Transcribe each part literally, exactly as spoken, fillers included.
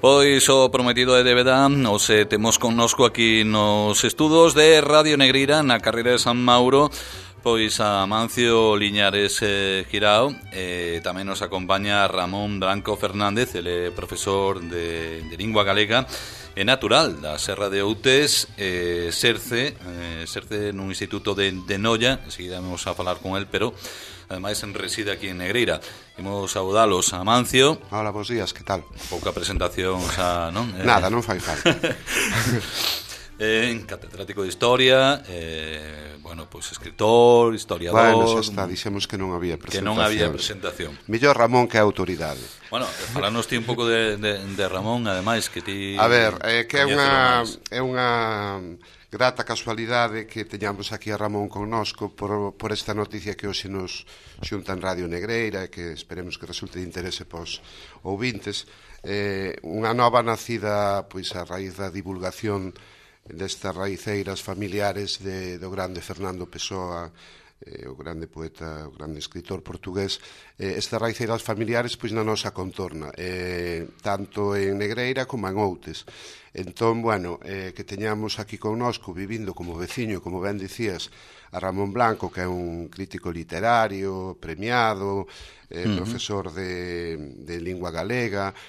Pois o prometido é de verdad. Hoxe temos connosco aquí nos estudos de Radio Negreira na carreira de San Mauro pois a Amancio Liñares eh, Girao. eh, Tamén nos acompaña Ramón Branco Fernández. Ele é profesor de, de lingua galega e natural da Serra de Outes, eh, Serce eh, Serce nun instituto de, de Noia. Enseguida vamos a falar con el, pero ademais reside aquí en Negreira. Imos saudalos a Amancio. Hola, bons días, que tal? Pouca presentación xa, non? Nada, non fai falta. eh, catedrático de Historia, eh, bueno, pois pues, escritor, historiador. Bueno, xa está, dixemos que non había presentación. Que non había presentación. Mellor Ramón que a autoridade. Bueno, falanos ti un pouco de, de, de Ramón, ademais, que ti... A ver, eh, que é unha, é unha grata casualidade que teñamos aquí a Ramón connosco por, por esta noticia que hoxe nos xunta en Radio Negreira e que esperemos que resulte de interese pos ouvintes. Eh, unha nova nacida pois a raíz da divulgación destas raiceiras familiares de, do grande Fernando Pessoa, eh, o grande poeta, o grande escritor portugués. Eh, estas raiceiras familiares pois na nosa contorna, eh, tanto en Negreira como en Outes. Entón, bueno, eh, que teñamos aquí connosco, vivindo como veciño, como ben dicías, a Ramón Branco, que é un crítico literario, premiado, eh, uh-huh. profesor de, de lingua galega,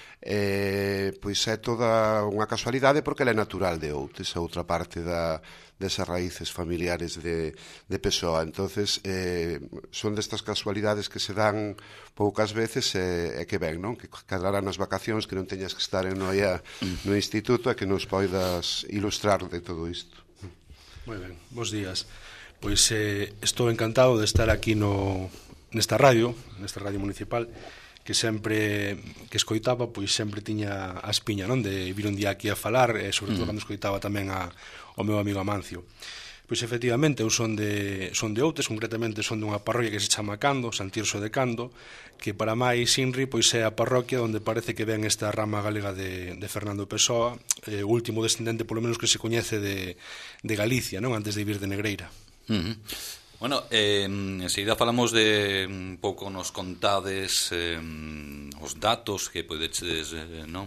eh, pois é toda unha casualidade porque ele é natural de Outes, a outra parte da, desas raíces familiares de, de Pessoa. Entonces, eh, son destas casualidades que se dan poucas veces e, e que ven, non? Que cadrarán nas vacacións, que non teñas que estar en Noia no instituto e que nos poidas ilustrar de todo isto. Moi ben, bons días. Pois eh, estou encantado de estar aquí no, nesta radio, nesta radio municipal, que sempre que escoitaba, pois sempre tiña a espiña, non? De vir un día aquí a falar, e sobre todo cando escoitaba tamén a, o meu amigo Amancio. Pois efectivamente, eu son de, son de Outes, concretamente son dunha parroquia que se chama Cando, San Tirso de Cando, que para máis Inri pois é a parroquia onde parece que ven esta rama galega de, de Fernando Pessoa, eh, o último descendente, polo menos que se coñece de, de Galicia, non? Antes de vir de Negreira. Uh-huh. Bueno, eh, enseguida falamos de un pouco nos contades eh, os datos que podedes, eh, non?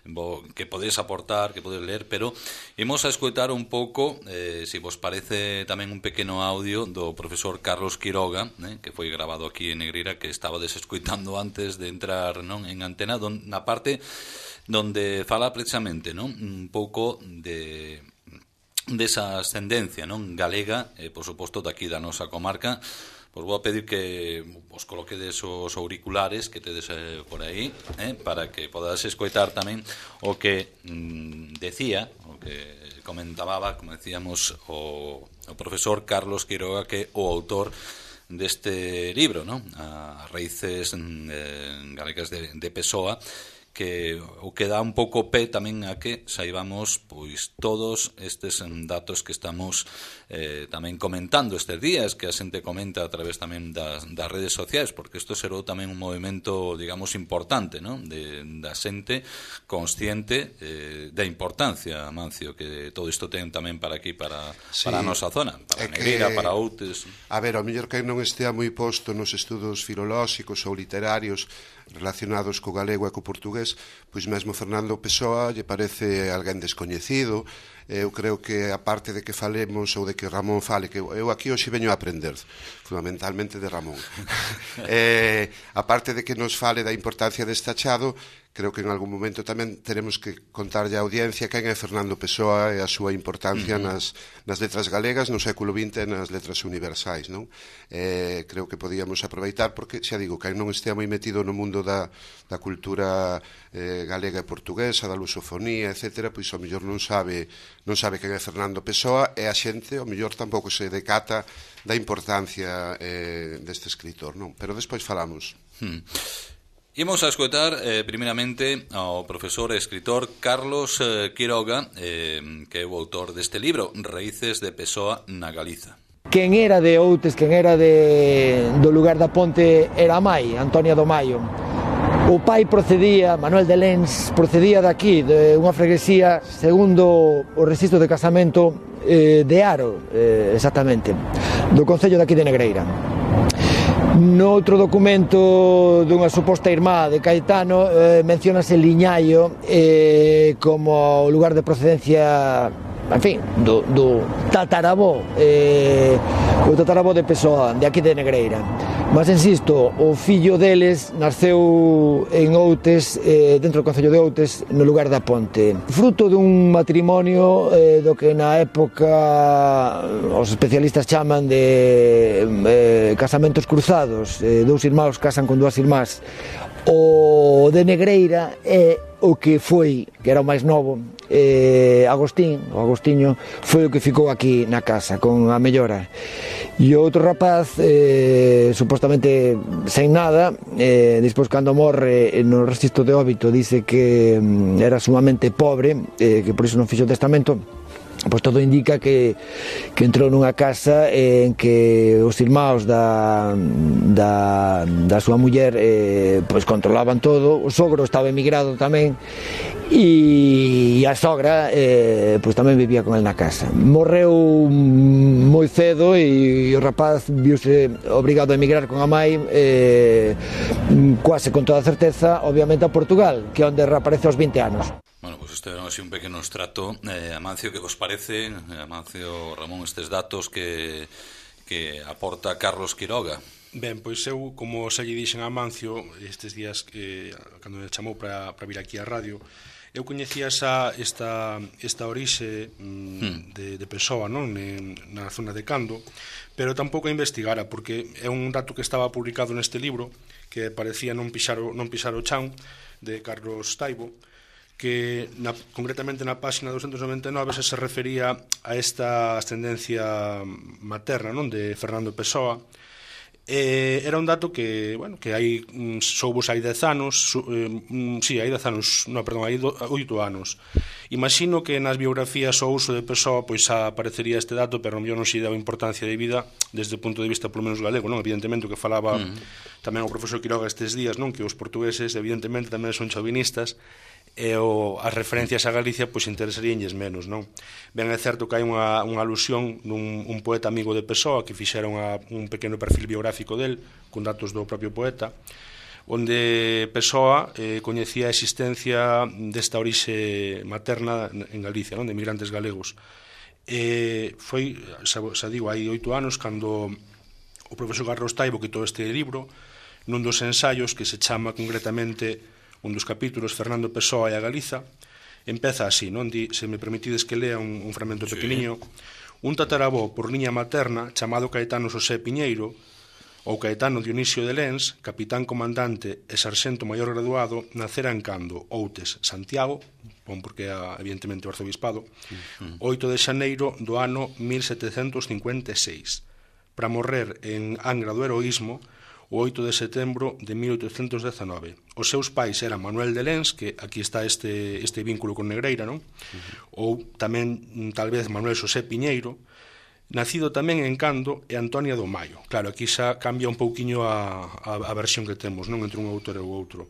Que podedes aportar, que podedes ler, pero imos a escoitar un pouco, eh, se vos parece, tamén un pequeno audio do profesor Carlos Quiroga, eh, que foi grabado aquí en Negreira, que estaba desescoitando antes de entrar, non, en antena, don, na parte donde fala precisamente, non, un pouco de... desa ascendencia, non, galega, e, por suposto, daqui da nosa comarca. Vos vou a pedir que vos coloquedes os auriculares que tedes eh, por aí, eh, para que podades escoitar tamén o que mm, decía, o que comentaba, como decíamos, o, o profesor Carlos Quiroga, que é o autor deste libro, non? As raíces eh, galegas de, de Pessoa, que o que dá un pouco pé tamén a que saibamos pois todos estes datos que estamos eh, tamén comentando estes días, que a xente comenta a través tamén das, das redes sociais, porque isto será tamén un movimento, digamos, importante, non? De, da xente consciente eh, da importancia, Amancio, que todo isto ten tamén para aquí, para, sí, para a nosa zona, para Negreira, que, para Outes. A ver, ao mellor que non estea moi posto nos estudos filolóxicos ou literarios relacionados co galego e co portugués, pois mesmo Fernando Pessoa lle parece alguén descoñecido. Eu creo que a parte de que falemos ou de que Ramón fale, que eu aquí hoxe veño a aprender fundamentalmente de Ramón, eh, a parte de que nos fale da importancia deste achado, creo que en algún momento tamén teremos que contarlle a audiencia quen é Fernando Pessoa e a súa importancia uh-huh. nas, nas letras galegas no século vinte e nas letras universais, non? Eh, creo que podíamos aproveitar, porque xa digo, quen non estea moi metido no mundo da, da cultura eh, galega e portuguesa, da lusofonía, etcétera, pois ao mellor non sabe non sabe quen é Fernando Pessoa, e a xente ao mellor tampouco se decata da importancia eh, deste escritor, non? Pero despois falamos. Hmm. Imos a escoitar eh, primeiramente ao profesor e escritor Carlos eh, Quiroga, eh, que é o autor deste libro, Raíces de Pessoa na Galiza. Quen era de Outes, quen era de, do lugar da Ponte era a mai, Antonia do Maio. O pai procedía, Manuel de Lens, procedía daqui, de unha freguesía, segundo o rexistro de casamento eh, de Aro, eh, exactamente, do concello daqui de Negreira. Noutro documento dunha suposta irmá de Caetano eh, menciónase Liñaio eh, como lugar de procedencia, en fin, do, do tatarabó eh, o tatarabó de Pessoa, de aquí de Negreira. Mas insisto, o fillo deles nasceu en Outes, eh, dentro do concello de Outes, no lugar da Ponte, fruto dun matrimonio eh, do que na época os especialistas chaman de eh, casamentos cruzados, eh, dous irmãos casan con dúas irmás. O de Negreira é o que foi, que era o máis novo, eh, Agostín, o Agostiño, foi o que ficou aquí na casa, con a mellora. E o outro rapaz, eh, supostamente sen nada, eh, despois cando morre no registro de óbito dice que mm, era sumamente pobre, eh, que por iso non fixo testamento. Pois todo indica que, que entrou nunha casa en que os irmãos da, da, da súa muller eh, pois controlaban todo, o sogro estaba emigrado tamén e a sogra eh, pois tamén vivía con el na casa. Morreu moi cedo e o rapaz viuse obrigado a emigrar con a mai, eh, quase con toda certeza, obviamente a Portugal, que é onde reaparece aos vinte anos. Bueno, pues este era así un pequeno estrato. Eh, Amancio, que vos parece, Amancio, Ramón, estes datos que, que aporta Carlos Quiroga? Ben, pois eu, como xa lle dixen a Amancio estes días que, cando me chamou para, para vir aquí á radio, eu coñecía esa, esta, esta orixe mm, hmm. de, de Pessoa, non? Na zona de Cando, pero tampouco a investigara, porque é un dato que estaba publicado neste libro, que parecía non pisar o, non pisar o chan, de Carlos Taibo, que na, concretamente na páxina doscientos noventa e nove se se refería a esta ascendencia materna, non, de Fernando Pessoa. Eh, era un dato que, bueno, que hai mm, soubos hai dez anos, su, eh, mm, sí, hai dez anos, no, perdón, hai oito anos. Imagino que nas biografías o uso de Pessoa pois aparecería este dato, pero non non se daba importancia de vida desde o punto de vista polo menos galego, non? Evidentemente o que falaba mm. tamén o profesor Quiroga estes días, non? Que os portugueses evidentemente tamén son chauvinistas, e o, as referencias a Galicia pois interesaríanlles menos, non? Ben é certo que hai unha, unha alusión nun un poeta amigo de Pessoa que fixera unha, un pequeno perfil biográfico del con datos do propio poeta, onde Pessoa eh, coñecía a existencia desta orixe materna en Galicia, non? De emigrantes galegos. Eh, foi, xa, xa digo, hai oito anos cando o profesor Carlos Taibo quitou este libro nun dos ensaios que se chama concretamente un dos capítulos, Fernando Pessoa e a Galiza, empeza así, non? Di, se me permitides que lea un, un fragmento sí. pequeniño. Un tatarabó por liña materna, chamado Caetano Xosé Piñeiro, ou Caetano Dionisio de Lens, capitán comandante e sarxento maior graduado, nacera en Cando, Outes, Santiago, bon, porque é evidentemente o arzobispado, uh-huh. oito de xaneiro do ano mil setecentos cincuenta e seis, para morrer en Angra do Heroísmo, o oito de setembro de mil oitocentos dezanove. Os seus pais eran Manuel de Lens, que aquí está este, este vínculo con Negreira, non? Uh-huh. Ou tamén, tal vez, Manuel Xosé Piñeiro, nacido tamén en Cando, e Antonia do Maio. Claro, aquí xa cambia un pouquiño a, a, a versión que temos, non? Entre un autor e o outro.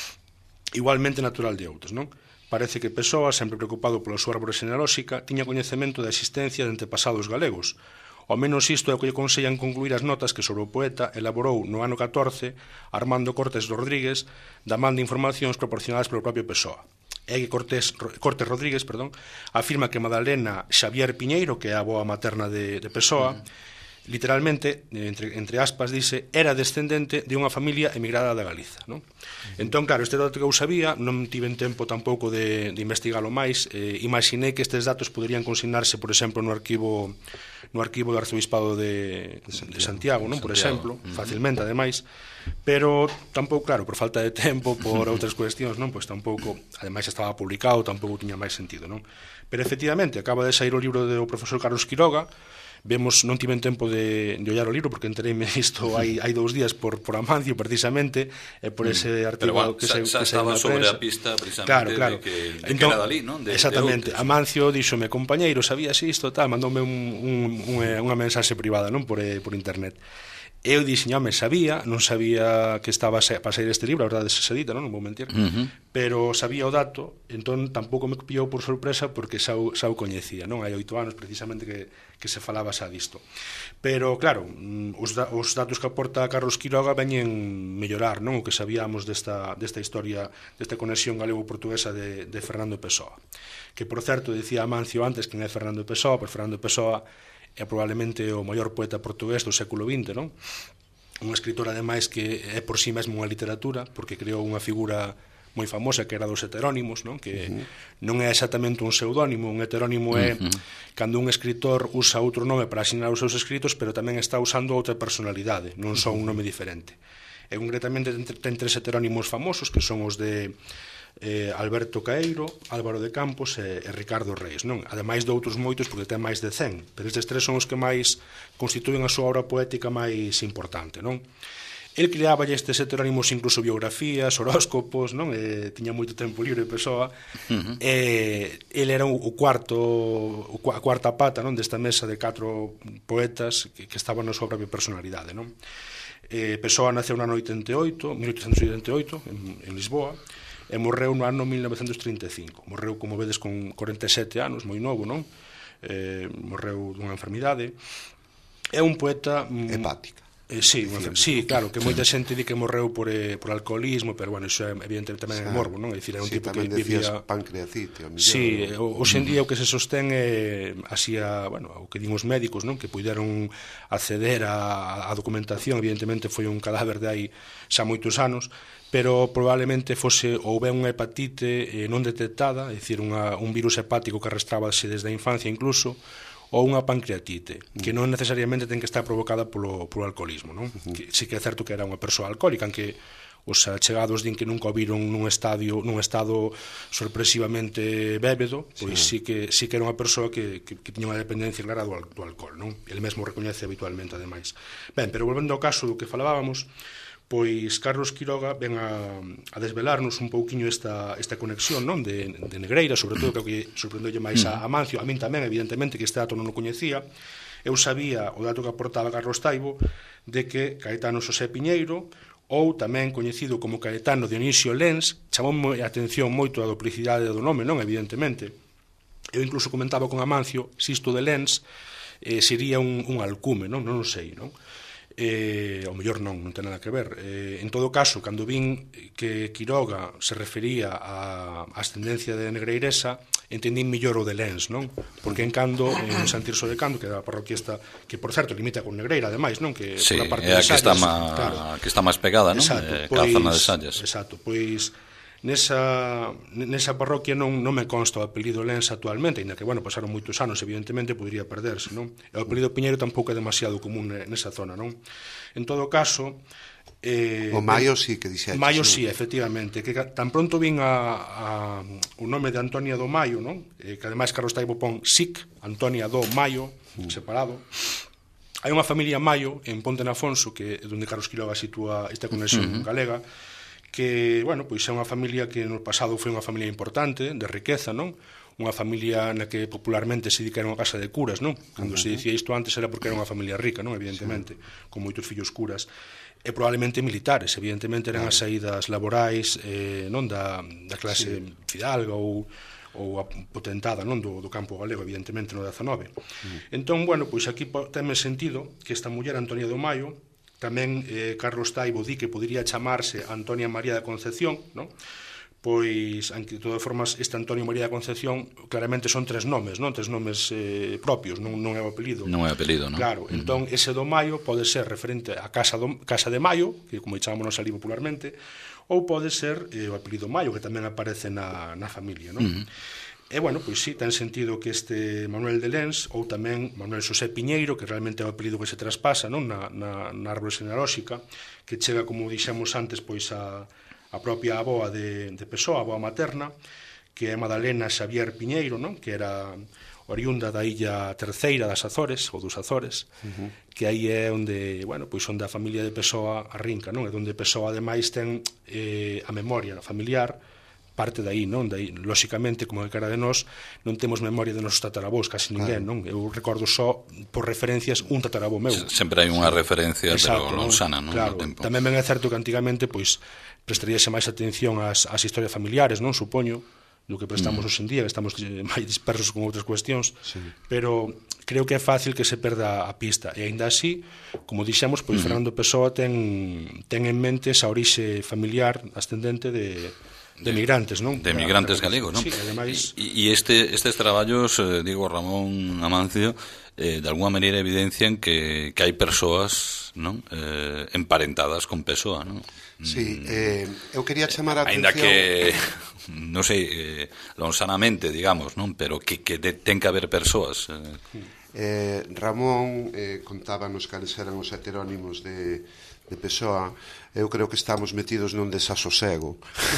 Igualmente natural de Outes, non? Parece que Pessoa, sempre preocupado pola súa árbore xenealóxica, tiña coñecemento da existencia de antepasados galegos. Ao menos isto é o que lle consellan concluir as notas que sobre o poeta elaborou no ano catorce Armando Cortés Rodríguez da man de informacións proporcionadas polo propio Pessoa. É que Cortés, Cortés Rodríguez perdón, afirma que Madalena Xavier Piñeiro, que é a avoa materna de, de Pessoa, mm. literalmente, entre, entre aspas, dice, era descendente de unha familia emigrada da Galiza, non? Mm. Entón, claro, este dato que eu sabía, non tiven tempo tampouco de, de investigalo máis, eh, imaginei que estes datos poderían consignarse, por exemplo, no arquivo no arquivo do Arzobispado de, de Santiago, de Santiago non? Por exemplo, uh-huh. facilmente, ademais, pero tampouco, claro, por falta de tempo, por outras cuestións, non? Pois tampouco, ademais estaba publicado, tampouco tiña máis sentido, non? Pero efectivamente, acaba de sair o libro do profesor Carlos Quiroga. Vemos, non tiven tempo de, de ollar o libro porque entereime isto hai, hai dous días por, por Amancio precisamente e por ese artigo bueno, que se, xa, xa que se estaba sobre a pista precisamente claro, claro. de que, de entón, que era dalí, non? De, exactamente, de Amancio díxome, compañeiro, sabías isto, tal, mandoume un, un, un, unha mensaxe privada, non, por, por internet. Eu dixen, home, sabía, non sabía que estaba para sair este libro, a verdade se se dita, non, non vou mentir, uh -huh. pero sabía o dato, entón tampouco me pillou por sorpresa porque xa o, xa o coñecía, non? Hai oito anos precisamente que, que se falaba xa disto. Pero, claro, os, da, os datos que aporta Carlos Quiroga veñen mellorar, non? O que sabíamos desta, desta historia, desta conexión galego-portuguesa de, de Fernando Pessoa. Que, por certo, decía Amancio antes que non é Fernando Pessoa, pois Fernando Pessoa é probablemente o maior poeta portugués do século vinte, non? Un escritor, ademais, que é por si mesmo unha literatura, porque creou unha figura moi famosa que era dos heterónimos, non? Que uh -huh. non é exactamente un pseudónimo, un heterónimo é uh -huh. cando un escritor usa outro nome para asinar os seus escritos, pero tamén está usando outra personalidade, non só un nome diferente. E concretamente ten tres heterónimos famosos, que son os de eh, Alberto Caeiro, Álvaro de Campos e, e Ricardo Reis, non? Ademais de outros moitos, porque ten máis de cen, pero estes tres son os que máis constituen a súa obra poética máis importante, non? El creaba estes heterónimos incluso biografías, horóscopos, non? E tiña moito tempo libre Pessoa. Uh -huh. E el era o cuarto, a cuarta pata, non? Desta mesa de catro poetas que, que estaban na súa propia personalidade, non? Eh, Pessoa naceu no ano oitenta e oito, mil oitocentos oitenta e oito, en, en Lisboa, e morreu no ano mil novecentos trinta e cinco. Morreu, como vedes, con corenta e sete anos, moi novo, non? Eh, morreu dunha enfermidade. É un poeta... hepática. Eh, sí, unha, sí, claro, que moita xente di que morreu por, eh, por alcoholismo, pero, bueno, iso é evidentemente tamén é morbo, non? É dicir, é un sí, tipo que vivía... pancreatite, o mellor. Sí, hoxe en día o que se sostén é así a, bueno, o que din os médicos, non? Que puideron acceder a, a documentación, evidentemente foi un cadáver de aí xa moitos anos, pero probablemente fose ou ben unha hepatite eh, non detectada, é dicir, unha, un virus hepático que arrastrábase desde a infancia incluso, ou unha pancreatite, que non necesariamente ten que estar provocada polo, polo alcoholismo, non? Uh-huh. Que sí que é certo que era unha persoa alcohólica, en que os achegados din que nunca o viron nun estadio, nun estado sorpresivamente bébedo, pois sí, sí que sí que era unha persoa que, que, que tiña unha dependencia clara do, do alcohol, non? El mesmo recoñece habitualmente, ademais. Ben, pero volvendo ao caso do que falábamos, pois Carlos Quiroga ven a, a desvelarnos un pouquiño esta, esta conexión, non? De, de Negreira, sobre todo, que sorprendeulle máis a Amancio, a min tamén, evidentemente, que este dato non o coñecía. Eu sabía o dato que aportaba Carlos Taibo de que Caetano Xosé Piñeiro, ou tamén coñecido como Caetano Dionisio Lens, chamou a atención moito a duplicidade do nome, non? Evidentemente. Eu incluso comentaba con Amancio se isto de Lens eh, sería un, un alcume, non? Non o sei, non? Eh, ao mellor non, non ten nada que ver. Eh, en todo caso, cando vin que Quiroga se refería á ascendencia de negreiresa, entendín mellor o de Lens, non? Porque en Cando, en San Tirso de Cando, que é a parroquia esta, que por certo limita con Negreira, ademais, non? Que sí, por a parte é a de que, Sallas, está má, claro. que está máis pegada, non? Exacto, Eh, pois, cada zona de Sallas. Exacto, pois nesa, nesa parroquia non, non me consta o apelido Lens actualmente, ainda que, bueno, pasaron moitos anos, evidentemente, podría perderse, non? E o apelido Piñeiro tampouco é demasiado común nesa zona, non? En todo caso... Eh, o Maio sí que dixeches. Maio sí, efectivamente, que tan pronto vin a, a, o nome de Antonia do Maio, non? Eh, que ademais Carlos Taibo pon S I C, Antonia do Maio, mm. separado. Hai unha familia Maio en Ponte na Afonso, que é onde Carlos Quiroga sitúa esta conexión uh -huh. galega, que, bueno, pois é unha familia que no pasado foi unha familia importante, de riqueza, non? Unha familia na que popularmente se di que era unha casa de curas, non? Cando uh -huh. se dicía isto antes era porque era unha familia rica, non? Evidentemente, sí. con moitos fillos curas. E probablemente militares, evidentemente eran as saídas laborais eh, non da, da clase sí. fidalga ou, ou a potentada non do, do campo galego, evidentemente no dezanove. Mm. Entón, bueno, pois aquí teme sentido que esta muller Antonia do Maio, tamén eh, Carlos Taibo di que podería chamarse Antonia María da Concepción, non? Pois, aunque de todas formas, este Antonio María da Concepción claramente son tres nomes, non? Tres nomes eh, propios, non, non é o apelido. Non é o apelido, non? Claro, uh-huh. entón ese do Maio pode ser referente a Casa, do, Casa de Maio, que como chamámonos ali popularmente, ou pode ser eh, o apelido Maio, que tamén aparece na, na familia, non? Uh-huh. E, bueno, pois sí, ten sentido que este Manuel de Lens, ou tamén Manuel Xosé Piñeiro, que realmente é o apelido que se traspasa, non? Na, na, na árbore genealóxica, que chega, como dixemos antes, pois a a propia aboa de, de Pessoa, a aboa materna, que é Madalena Xavier Piñeiro, non? Que era oriunda da illa Terceira das Azores, ou dos Azores, uh-huh. que aí é onde, bueno, pois onde a familia de Pessoa arrinca, non? É onde Pessoa, ademais, ten eh, a memoria familiar, parte daí, non? Dai, lóxicamente, como que cara de nós, non temos memoria de nosos tataravós, casi ninguén, non? Eu recordo só, por referencias, un tataravó meu. Sempre hai unha referencia, Exacto, pero non sana, non? Claro, tamén ben é certo que antigamente, pois, prestaríase máis atención ás, ás historias familiares, non? Supoño, do que prestamos mm. hoxe en día, que estamos máis dispersos con outras cuestións, sí. Pero creo que é fácil que se perda a pista, e aínda así, como dixemos, pois mm. Fernando Pessoa ten, ten en mente esa orixe familiar ascendente de de migrantes, non? De migrantes galegos, non? Sí, ademais... E este, estes traballos, eh, digo, Ramón Amancio, eh, de alguna maneira evidencian que, que hai persoas, non? Eh, emparentadas con Pessoa, non? Sí, eh, eu quería chamar a atención... Ainda que, non sei, eh, lonsanamente, digamos, non? Pero que, que de, ten que haber persoas. Eh. Eh, Ramón eh, contábanos cales eran os heterónimos de... de Pessoa. Eu creo que estamos metidos nun desasosego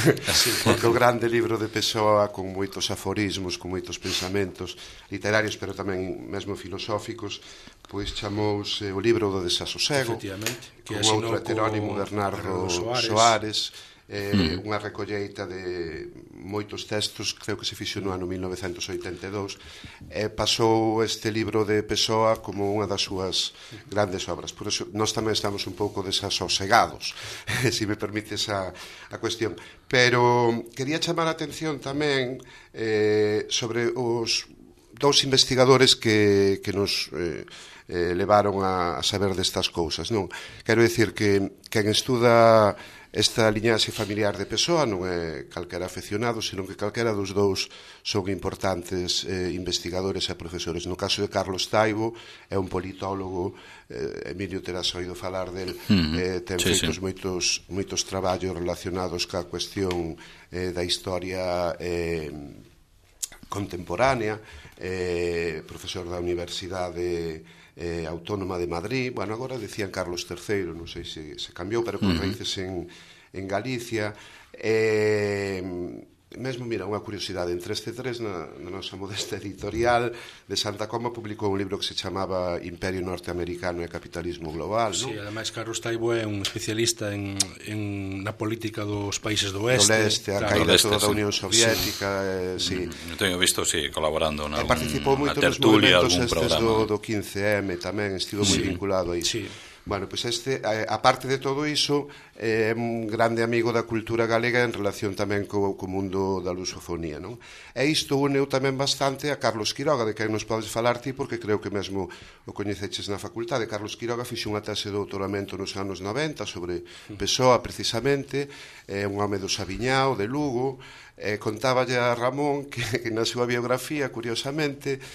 porque o grande libro de Pessoa, con moitos aforismos, con moitos pensamentos literarios, pero tamén mesmo filosóficos, pois chamouse o libro do desasosego, con outro heterónimo, Bernardo Soares, eh, mm. unha recolleita de moitos textos, creo que se fixo no ano mil novecentos oitenta e dous, e pasou este libro de Pessoa como unha das súas grandes obras. Por eso nós tamén estamos un pouco desasosegados, se me permites a, a cuestión. Pero quería chamar a atención tamén eh, sobre os dous investigadores que, que nos... Eh, eh, levaron a, a saber destas cousas, non? Quero dicir que quen estuda esta liñaxe familiar de Pessoa non é calquera afeccionado, senón que calquera dos dous son importantes eh, investigadores e profesores. No caso de Carlos Taibo, é un politólogo, eh, Emilio terás oído falar del, mm, eh, ten sí, feitos sí. moitos, moitos traballos relacionados ca cuestión eh, da historia eh, contemporánea, eh, profesor da Universidade eh, Autónoma de Madrid, bueno, agora decían Carlos terceiro, non sei se, se cambiou, pero con raíces en, en Galicia. Eh, mesmo, mira, unha curiosidade, en tres C tres, na, na nosa modesta editorial de Santa Coma, publicou un libro que se chamaba Imperio Norteamericano e Capitalismo Global, sí, non? Ademais, Carlos Taibo é un especialista en, en na política dos países do oeste, do leste, a claro, caída toda da Unión Soviética, sí. Eh, sí. Teño visto, sí, colaborando na participou moito nos movimentos estes do, do quince eme tamén, estivo moi sí. vinculado aí. Sí. Bueno, pois este, a parte de todo iso, é un grande amigo da cultura galega en relación tamén co, co mundo da lusofonía, non? E isto uneu tamén bastante a Carlos Quiroga, de quen nos podes falar ti, porque creo que mesmo o coñeceches na facultade. Carlos Quiroga fixe unha tese de doutoramento nos anos noventa sobre Pessoa, precisamente, é un home do Sabiñao, de Lugo, e contáballe a Ramón que, que na súa biografía, curiosamente,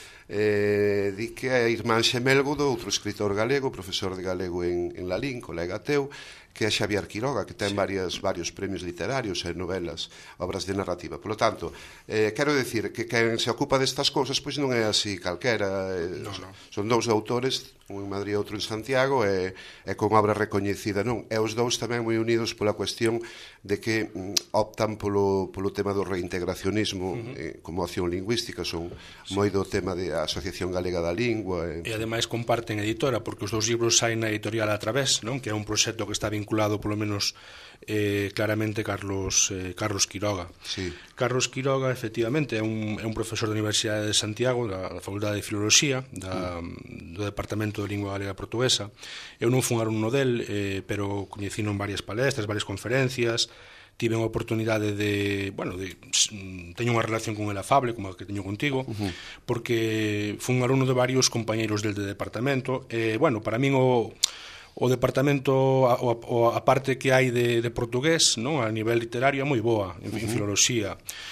eh, di que é irmán xemelgo do outro escritor galego, profesor de galego en, en Lalín, colega teu, que é Xavier Quiroga, que ten sí. varias, varios premios literarios e novelas, obras de narrativa. Por lo tanto, eh, quero decir que quen se ocupa destas cousas pois non é así calquera, eh, no, no. Son dous autores, un en Madrid e outro en Santiago, e, e con obra recoñecida, non? E os dous tamén moi unidos pola cuestión de que mm, optan polo, polo tema do reintegracionismo uh -huh. eh, como opción lingüística, son sí. moi do tema da Asociación Galega da Lingua. E, e ademais comparten editora, porque os dous libros saen na editorial A Través, non? Que é un proxecto que está vinculado polo menos eh, claramente Carlos eh, Carlos Quiroga. Sí. Carlos Quiroga, efectivamente, é un, é un profesor da Universidade de Santiago, da, da Facultade de Filoloxía, da, mm. do Departamento de Lingua Galega Portuguesa. Eu non fui un alumno del, eh, pero coñecino en varias palestras, varias conferencias, tive unha oportunidade de, bueno, de, teño unha relación con el afable, como a que teño contigo, uh -huh. porque fui un alumno de varios compañeiros del de departamento, e, eh, bueno, para min o o departamento, a, o, a parte que hai de, de portugués, non, a nivel literario é moi boa, en, uh -huh. en filoloxía.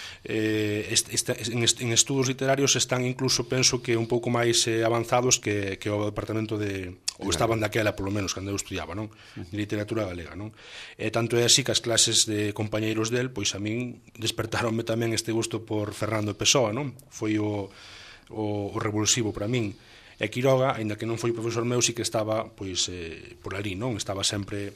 Eh, este, en, en estudos literarios están incluso, penso que un pouco máis eh, avanzados que, que o departamento de, ou estaban daquela, polo menos, cando eu estudiaba, non? De literatura galega, non? E tanto é así que as clases de compañeiros del, pois a min despertaronme tamén este gusto por Fernando Pessoa, non? Foi o, o, o revulsivo para min. E Quiroga, aínda que non foi profesor meu, sí que estaba pois, eh, por ali, non? Estaba sempre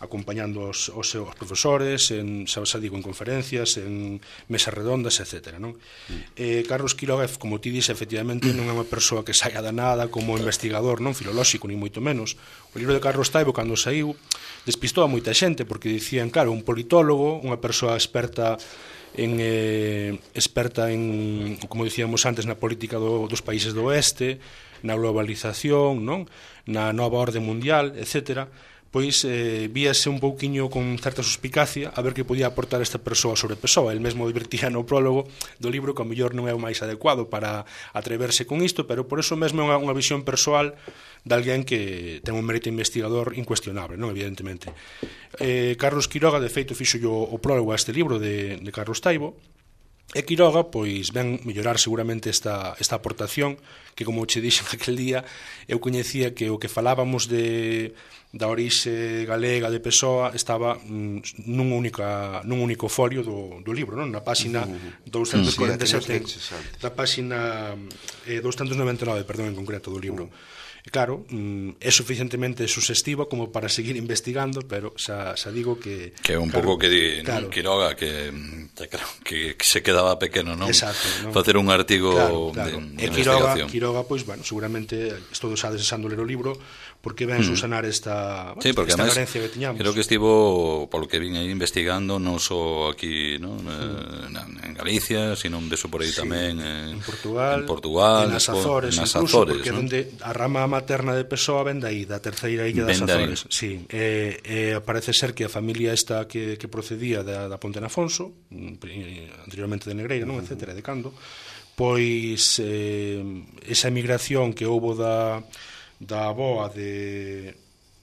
acompañando os, os seus profesores, en, xa, xa digo, en conferencias, en mesas redondas, etcétera, non? Mm. Eh, Carlos Quiroga, como ti dixe, efectivamente non é unha persoa que saia da nada como investigador, non filolóxico, ni moito menos. O libro de Carlos Taibo, cando saiu, despistou a moita xente, porque dicían, claro, un politólogo, unha persoa experta en eh, experta en, como dicíamos antes, na política do, dos países do oeste, na globalización, non? Na nova orde mundial, etcétera, pois eh, víase un pouquiño con certa suspicacia a ver que podía aportar esta persoa sobre Pessoa. El mesmo advertía no prólogo do libro que a mellor non é o máis adecuado para atreverse con isto, pero por eso mesmo é unha, unha visión persoal de alguén que ten un mérito investigador incuestionable, non, evidentemente. Eh, Carlos Quiroga, de feito, fixo o prólogo a este libro de, de Carlos Taibo, e Quiroga, pois, ven mellorar seguramente esta, esta aportación, que, como che dixen aquel día, eu coñecía que o que falábamos de, da orixe galega de Pessoa estaba mm, nun, única, nun único folio do, do libro, non? Na páxina doscientos cuarenta e sete, da páxina eh, doscientos noventa e nove, perdón, en concreto, do libro. E claro, é suficientemente suxestivo como para seguir investigando, pero xa, xa digo que... Que é un claro, pouco que di claro, Quiroga, que, que, que se quedaba pequeno, non? Exacto, non? Facer un artigo claro, claro. de, de e Quiroga, investigación. Quiroga, pois, bueno, seguramente estou xa desexando ler o libro, porque ven mm. susanar esta, sí, porque esta además, carencia que tiñamos. Creo que estivo, polo que vin aí investigando, non só aquí, non? Mm. Eh, en Galicia, sino un beso por aí sí, tamén eh, en Portugal, en Portugal, en as Azores, nas incluso, Azores, porque ¿no? Donde a rama materna de Pessoa ven daí, da terceira illa das Azores. Sí, e, e parece ser que a familia esta que, que procedía da, da Ponte Nafonso, anteriormente de Negreira, non, etcétera, de Cando, pois eh, esa emigración que houbo da, da aboa de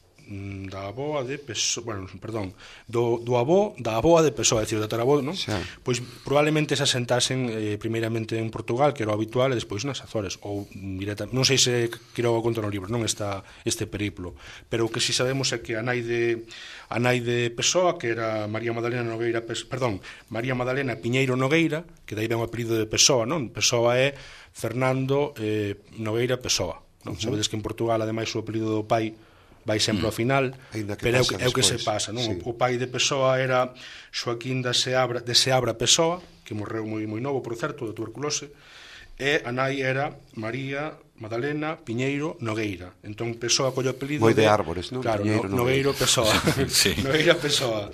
da aboa de Pessoa, bueno, perdón, do, do avó, da aboa de Pessoa, é dicir, do tatarabó, non? Sí. Pois probablemente se asentasen eh, primeiramente en Portugal, que era o habitual, e despois nas Azores, ou directamente, non sei se quero contar no libro, non está este periplo, pero o que si sabemos é que a nai de a nai de Pessoa, que era María Madalena Nogueira, perdón, María Madalena Piñeiro Nogueira, que dai ven o apelido de Pessoa, non? Pessoa é Fernando eh, Nogueira Pessoa, non? Uh-huh. Sabedes que en Portugal, ademais, o apelido do pai vai sempre ao final, pero é o que, é o que se pasa, non? Sí. O pai de Pessoa era Xoaquín da Seabra, de Seabra Pessoa, que morreu moi moi novo, por certo, de tuberculose, e a nai era María Madalena Piñeiro Nogueira. Entón Pessoa colle o apelido moi de, de árbores, non? Claro, Piñeiro, no, Nogueiro Pessoa. Sí. Nogueira Pessoa.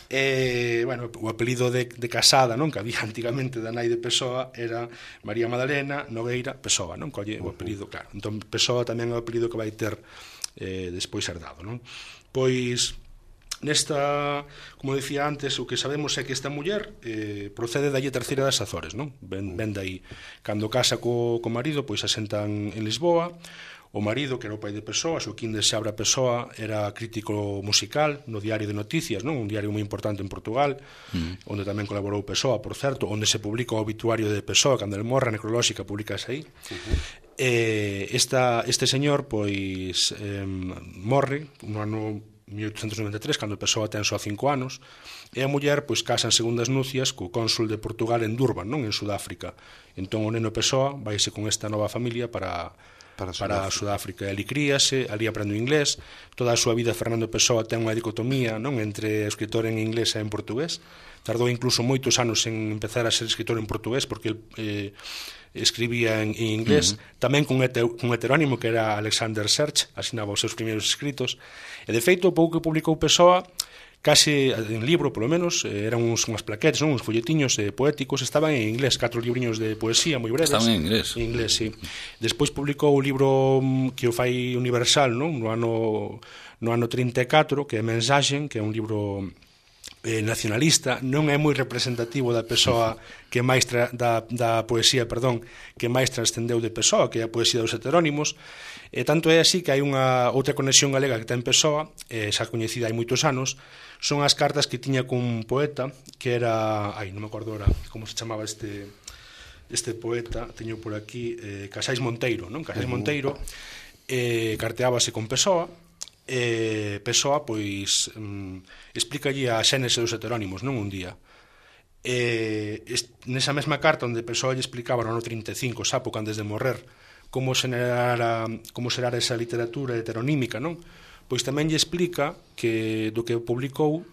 E, bueno, o apelido de, de casada, non, que había antigamente da nai de Pessoa era María Madalena Nogueira Pessoa, non? Colle o apelido, claro. Entón Pessoa tamén é o apelido que vai ter eh, despois herdado, non? Pois nesta, como dicía antes, o que sabemos é que esta muller eh, procede da illa terceira das Azores, non? Ven, ven dai. Cando casa co, co marido, pois asentan en Lisboa. O marido, que era o pai de Pessoa, Xoaquín de Seabra Pessoa, era crítico musical no Diario de Noticias, non? Un diario moi importante en Portugal, mm. onde tamén colaborou Pessoa, por certo, onde se publica o obituario de Pessoa, cando el morra, necrolóxica, publicase aí. Uh-huh. Eh, esta, este señor, pois, eh, morre no ano mil oitocentos noventa e tres, cando Pessoa ten só cinco anos, e a muller, pois, casa en segundas núcias co cónsul de Portugal en Durban, non? En Sudáfrica. Entón o neno Pessoa vaise con esta nova familia para... para Sudáfrica. para Sudáfrica. Ali críase, ali aprende inglés, toda a súa vida Fernando Pessoa ten unha dicotomía, non, entre escritor en inglés e en portugués. Tardou incluso moitos anos en empezar a ser escritor en portugués, porque el eh, escribía en, en inglés, uh-huh. tamén cun, hete, cun heterónimo que era Alexander Serge, asinaba os seus primeiros escritos, e de feito o pouco que publicou Pessoa, case en libro, polo menos, eran uns, unhas plaquetes, non? Uns folletiños eh, poéticos, estaban en inglés, catro libriños de poesía moi breves. Estaban en inglés. En inglés, sí. Despois publicou o libro que o fai Universal, non? No ano, no ano trinta e catro, que é Mensaxen, que é un libro eh, nacionalista, non é moi representativo da Pessoa que máis tra, da, da poesía, perdón, que máis trascendeu de Pessoa, que é a poesía dos heterónimos. E tanto é así que hai unha outra conexión galega que ten Pessoa, eh, xa coñecida hai moitos anos, son as cartas que tiña cun poeta que era, ai, non me acordo ahora como se chamaba este este poeta, teño por aquí eh, Casais Monteiro, non? Casais Monteiro eh, carteábase con Pessoa, e Pessoa pois mm, explícalle a xénese dos heterónimos, non, un día. E nesa mesma carta onde Pessoa lle explicaba no ano trinta e cinco, Sápoca antes de morrer, como xerara como xerara esa literatura heteronímica, non? pois tamén lle explica que do que publicou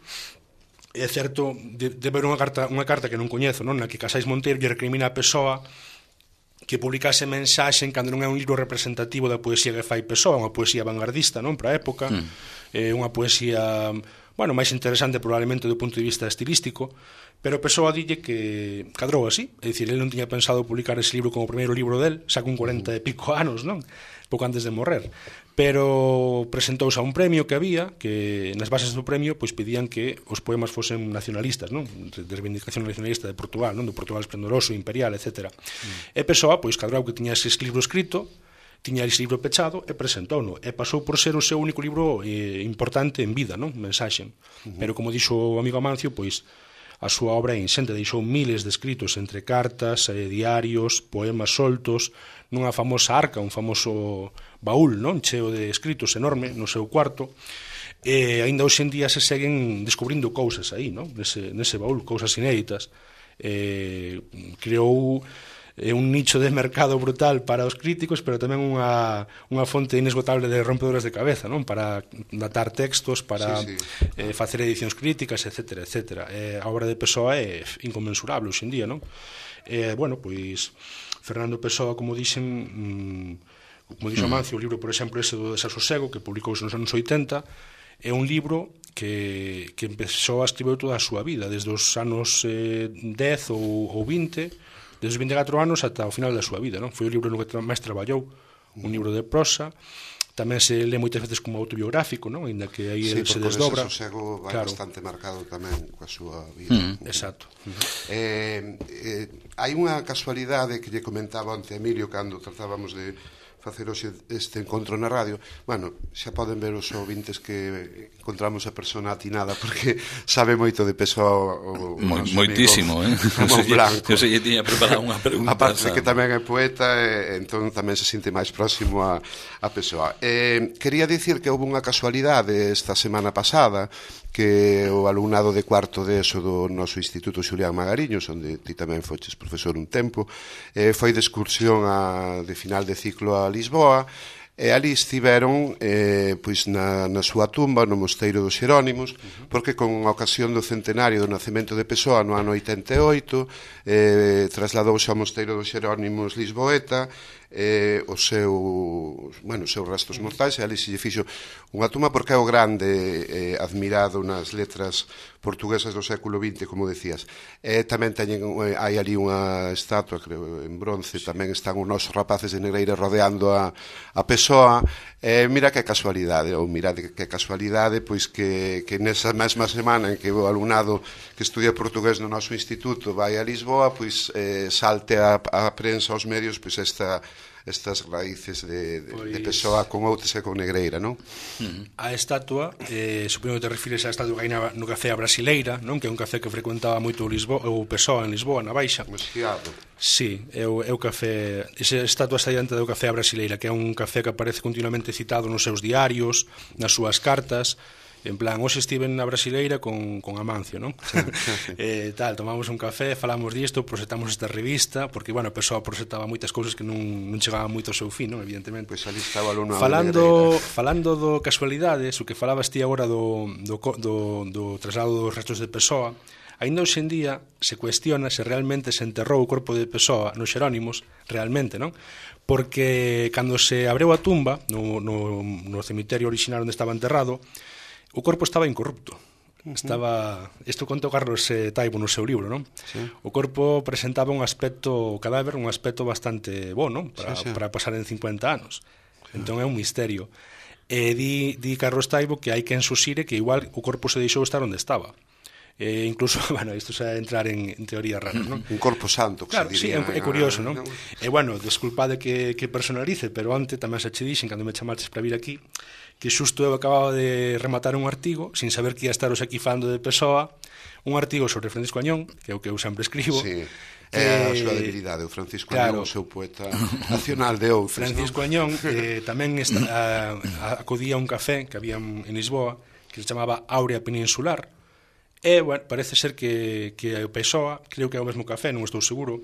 é certo de, de ver unha carta, unha carta que non coñezo, non? Na que Casais Monteiro lle recrimina a Pessoa que publicase mensaxe cando non é un libro representativo da poesía que fai Pessoa, unha poesía vanguardista, non? Para a época, mm. eh, unha poesía, bueno, máis interesante probablemente do punto de vista estilístico, pero Pessoa dille que cadrou así, é dicir, ele non tiña pensado publicar ese libro como o primeiro libro del, xa con cuarenta e pico anos, non? Pouco antes de morrer, pero presentouse a un premio que había, que nas bases do premio pois pedían que os poemas fosen nacionalistas, non? De reivindicación nacionalista de Portugal, non? Do Portugal esplendoroso, imperial, etcétera. Mm. E Pessoa, pois, cadrou que tiña ese libro escrito, tiña ese libro pechado e presentouno, e pasou por ser o seu único libro eh, importante en vida, non? Mensaxe. Uh -huh. Pero como dixo o amigo Amancio, pois a súa obra é inxente, deixou miles de escritos entre cartas, eh, diarios, poemas soltos, nunha famosa arca, un famoso baúl, non? Cheo de escritos enorme no seu cuarto, e aínda hoxe en día se seguen descubrindo cousas aí, non? Nese, nese baúl, cousas inéditas. Eh, creou é un nicho de mercado brutal para os críticos, pero tamén unha, unha fonte inesgotable de rompedoras de cabeza, non? Para datar textos, para sí, sí. Eh, facer edicións críticas, etcétera, etcétera. Eh, a obra de Pessoa é inconmensurable hoxe en día, non? Eh, bueno, pois Fernando Pessoa, como dixen, mmm, como dixo Amancio, o libro, por exemplo, ese do Desasosego, que publicouse nos anos oitenta, é un libro que, que empezou a escribir toda a súa vida, desde os anos eh, dez ou, ou vinte, desde os vinte e catro anos ata o final da súa vida, non? Foi o libro no que máis traballou, un libro de prosa, tamén se lê moitas veces como autobiográfico, non? Ainda que aí sí, se desdobra. Sí, porque o Desasosego vai claro. bastante marcado tamén coa súa vida. Mm, exacto. Uh-huh. Eh, eh, hai unha casualidade que lle comentaba onte Emilio cando tratábamos de facer hoxe este encontro na radio. Bueno, xa poden ver os ouvintes que encontramos a persona atinada porque sabe moito de Pessoa o, o Mo, moitísimo, eh? Ramón Blanco. Eu sei que tiña preparado unha pregunta. A parte de que tamén é poeta, e, entón tamén se sinte máis próximo a, a Pessoa. Eh, quería dicir que houve unha casualidade esta semana pasada que o alumnado de cuarto de eso do noso Instituto Xulián Magariños, onde ti tamén foches profesor un tempo, eh, foi de excursión a, de final de ciclo a Lisboa, e ali estiveron eh, pois na, na súa tumba no Mosteiro dos Xerónimos, porque con a ocasión do centenario do nacemento de Pessoa no ano oitenta e oito eh, trasladouse ao Mosteiro dos Xerónimos Lisboeta, eh, o seu, bueno, os seus restos mortais, e ali se lle fixo unha tumba porque é o grande eh, admirado nas letras portuguesas do século vinte, como decías. E tamén teñen, hai ali unha estatua, creo, en bronce, tamén están os nosos rapaces de Negreira rodeando a, a Pessoa. Eh, mira que casualidade, ou mira que casualidade, pois que, que nesa mesma semana en que o alumnado que estudia portugués no noso instituto vai a Lisboa, pois eh, salte a, a prensa, aos medios, pois esta estas raíces de, de, pois... de Pessoa con Outes e con Negreira, non? A estatua, eh, supoño que te refires á estatua que hai no Café a Brasileira, non? Que é un café que frecuentaba moito o, Lisboa, o Pessoa en Lisboa, na Baixa. Mosquiado. Sí, é o, é o café, esa estatua está diante do Café a Brasileira, que é un café que aparece continuamente citado nos seus diarios, nas súas cartas. En plan, hoxe estiven na Brasileira con, con Amancio, non? Sí, sí. eh, tal, tomamos un café, falamos disto, proxectamos esta revista, porque, bueno, a persoa proxectaba moitas cousas que non, non chegaban moito ao seu fin, non? Evidentemente. Pois ali estaba o falando, falando do casualidades, o que falabas ti agora do, do, do, do traslado dos restos de Pessoa, ainda hoxe en día se cuestiona se realmente se enterrou o corpo de Pessoa nos Xerónimos, realmente, non? Porque cando se abreu a tumba no, no, no cemiterio original onde estaba enterrado, o corpo estaba incorrupto. Estaba, isto conta o Carlos eh, Taibo no seu libro, non? Sí. O corpo presentaba un aspecto, o cadáver, un aspecto bastante bo, non? Para, sí, sí. para pasar en cincuenta anos. Entón é un misterio. E di, di Carlos Taibo que hai quen susire que igual o corpo se deixou estar onde estaba. E incluso, bueno, isto xa entrar en, en teoría rara, non? Un corpo santo, que claro, se diría. Sí, é, é curioso, non? E, bueno, desculpade que, que personalice, pero antes tamén se che dixen, cando me chamaches para vir aquí, que xusto eu acababa de rematar un artigo, sin saber que ia estaros aquí falando de Pessoa, un artigo sobre Francisco Añón, que é o que eu sempre escribo. Sí, é a súa debilidade, o Francisco Añón, claro, o seu poeta nacional de Outes. Francisco ¿no? Añón eh, tamén está, a, a, acudía a un café que había en Lisboa, que se chamaba Áurea Peninsular, e, bueno, parece ser que, que o Pessoa, creo que é o mesmo café, non estou seguro,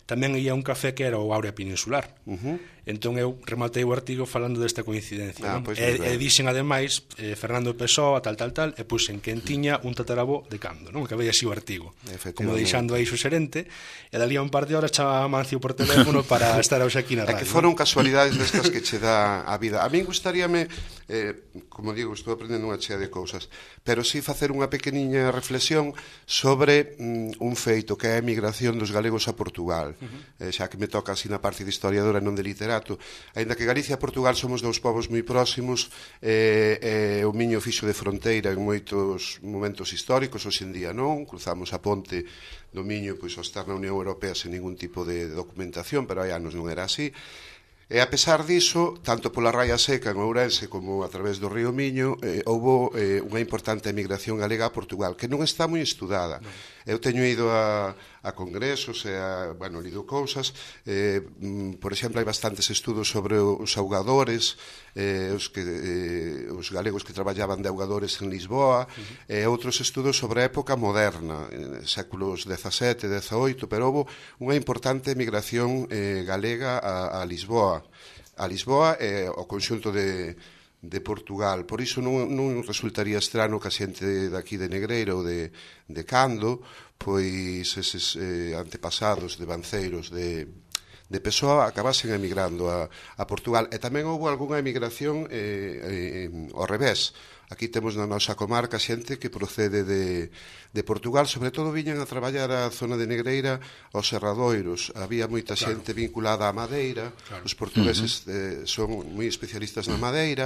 tamén ia un café que era o Áurea Peninsular. Uh-huh. Entón eu rematei o artigo falando desta coincidencia. Ah, non? Pues e, e dixen ademais eh, Fernando Pessoa, tal, tal, tal, e puxen que en tiña un tataravó de Cando, non? Que veía así o artigo, como deixando aí o xerente, e dali a un par de horas chama a Mancio por teléfono para estar hoxe aquí na radio. É que foron casualidades destas que che dá a vida. A min gustaríame, eh, como digo, estou aprendendo unha chea de cousas, pero sí facer unha pequeniña reflexión sobre mm, un feito que é a emigración dos galegos a Portugal. Uh-huh. eh, xa que me toca así na parte de historiadora e non de literatura. Ainda que Galicia e Portugal somos dous povos moi próximos, eh, eh, o Miño fixo de fronteira en moitos momentos históricos, hoxe en día non, cruzamos a ponte do Miño pois, ao estar na Unión Europea sen ningún tipo de documentación, pero hai anos non era así. E a pesar diso, tanto pola Raia Seca en Ourense como a través do río Miño, eh, houbo eh, unha importante emigración galega a Portugal, que non está moi estudada. No. Eu teño ido a, a congresos e a, bueno, lido cousas, eh, por exemplo, hai bastantes estudos sobre os augadores, eh, os, que, eh, os galegos que traballaban de augadores en Lisboa, uh-huh. e outros estudos sobre a época moderna, eh, séculos dezasete, dezaoito, pero houve unha importante emigración eh, galega a, a Lisboa, a Lisboa e ao conxunto de de Portugal. Por iso non, non resultaría estrano que a xente daqui de Negreira ou de, de Cando, pois eses eh, antepasados de banceiros de, de Pessoa acabasen emigrando a, a Portugal. E tamén houve algunha emigración eh, eh, ao revés. Aquí temos na nosa comarca xente que procede de, de Portugal, sobre todo viñan a traballar a zona de Negreira aos serradoiros. Había moita xente claro. vinculada á madeira, claro. os portugueses uh-huh. eh, son moi especialistas na madeira,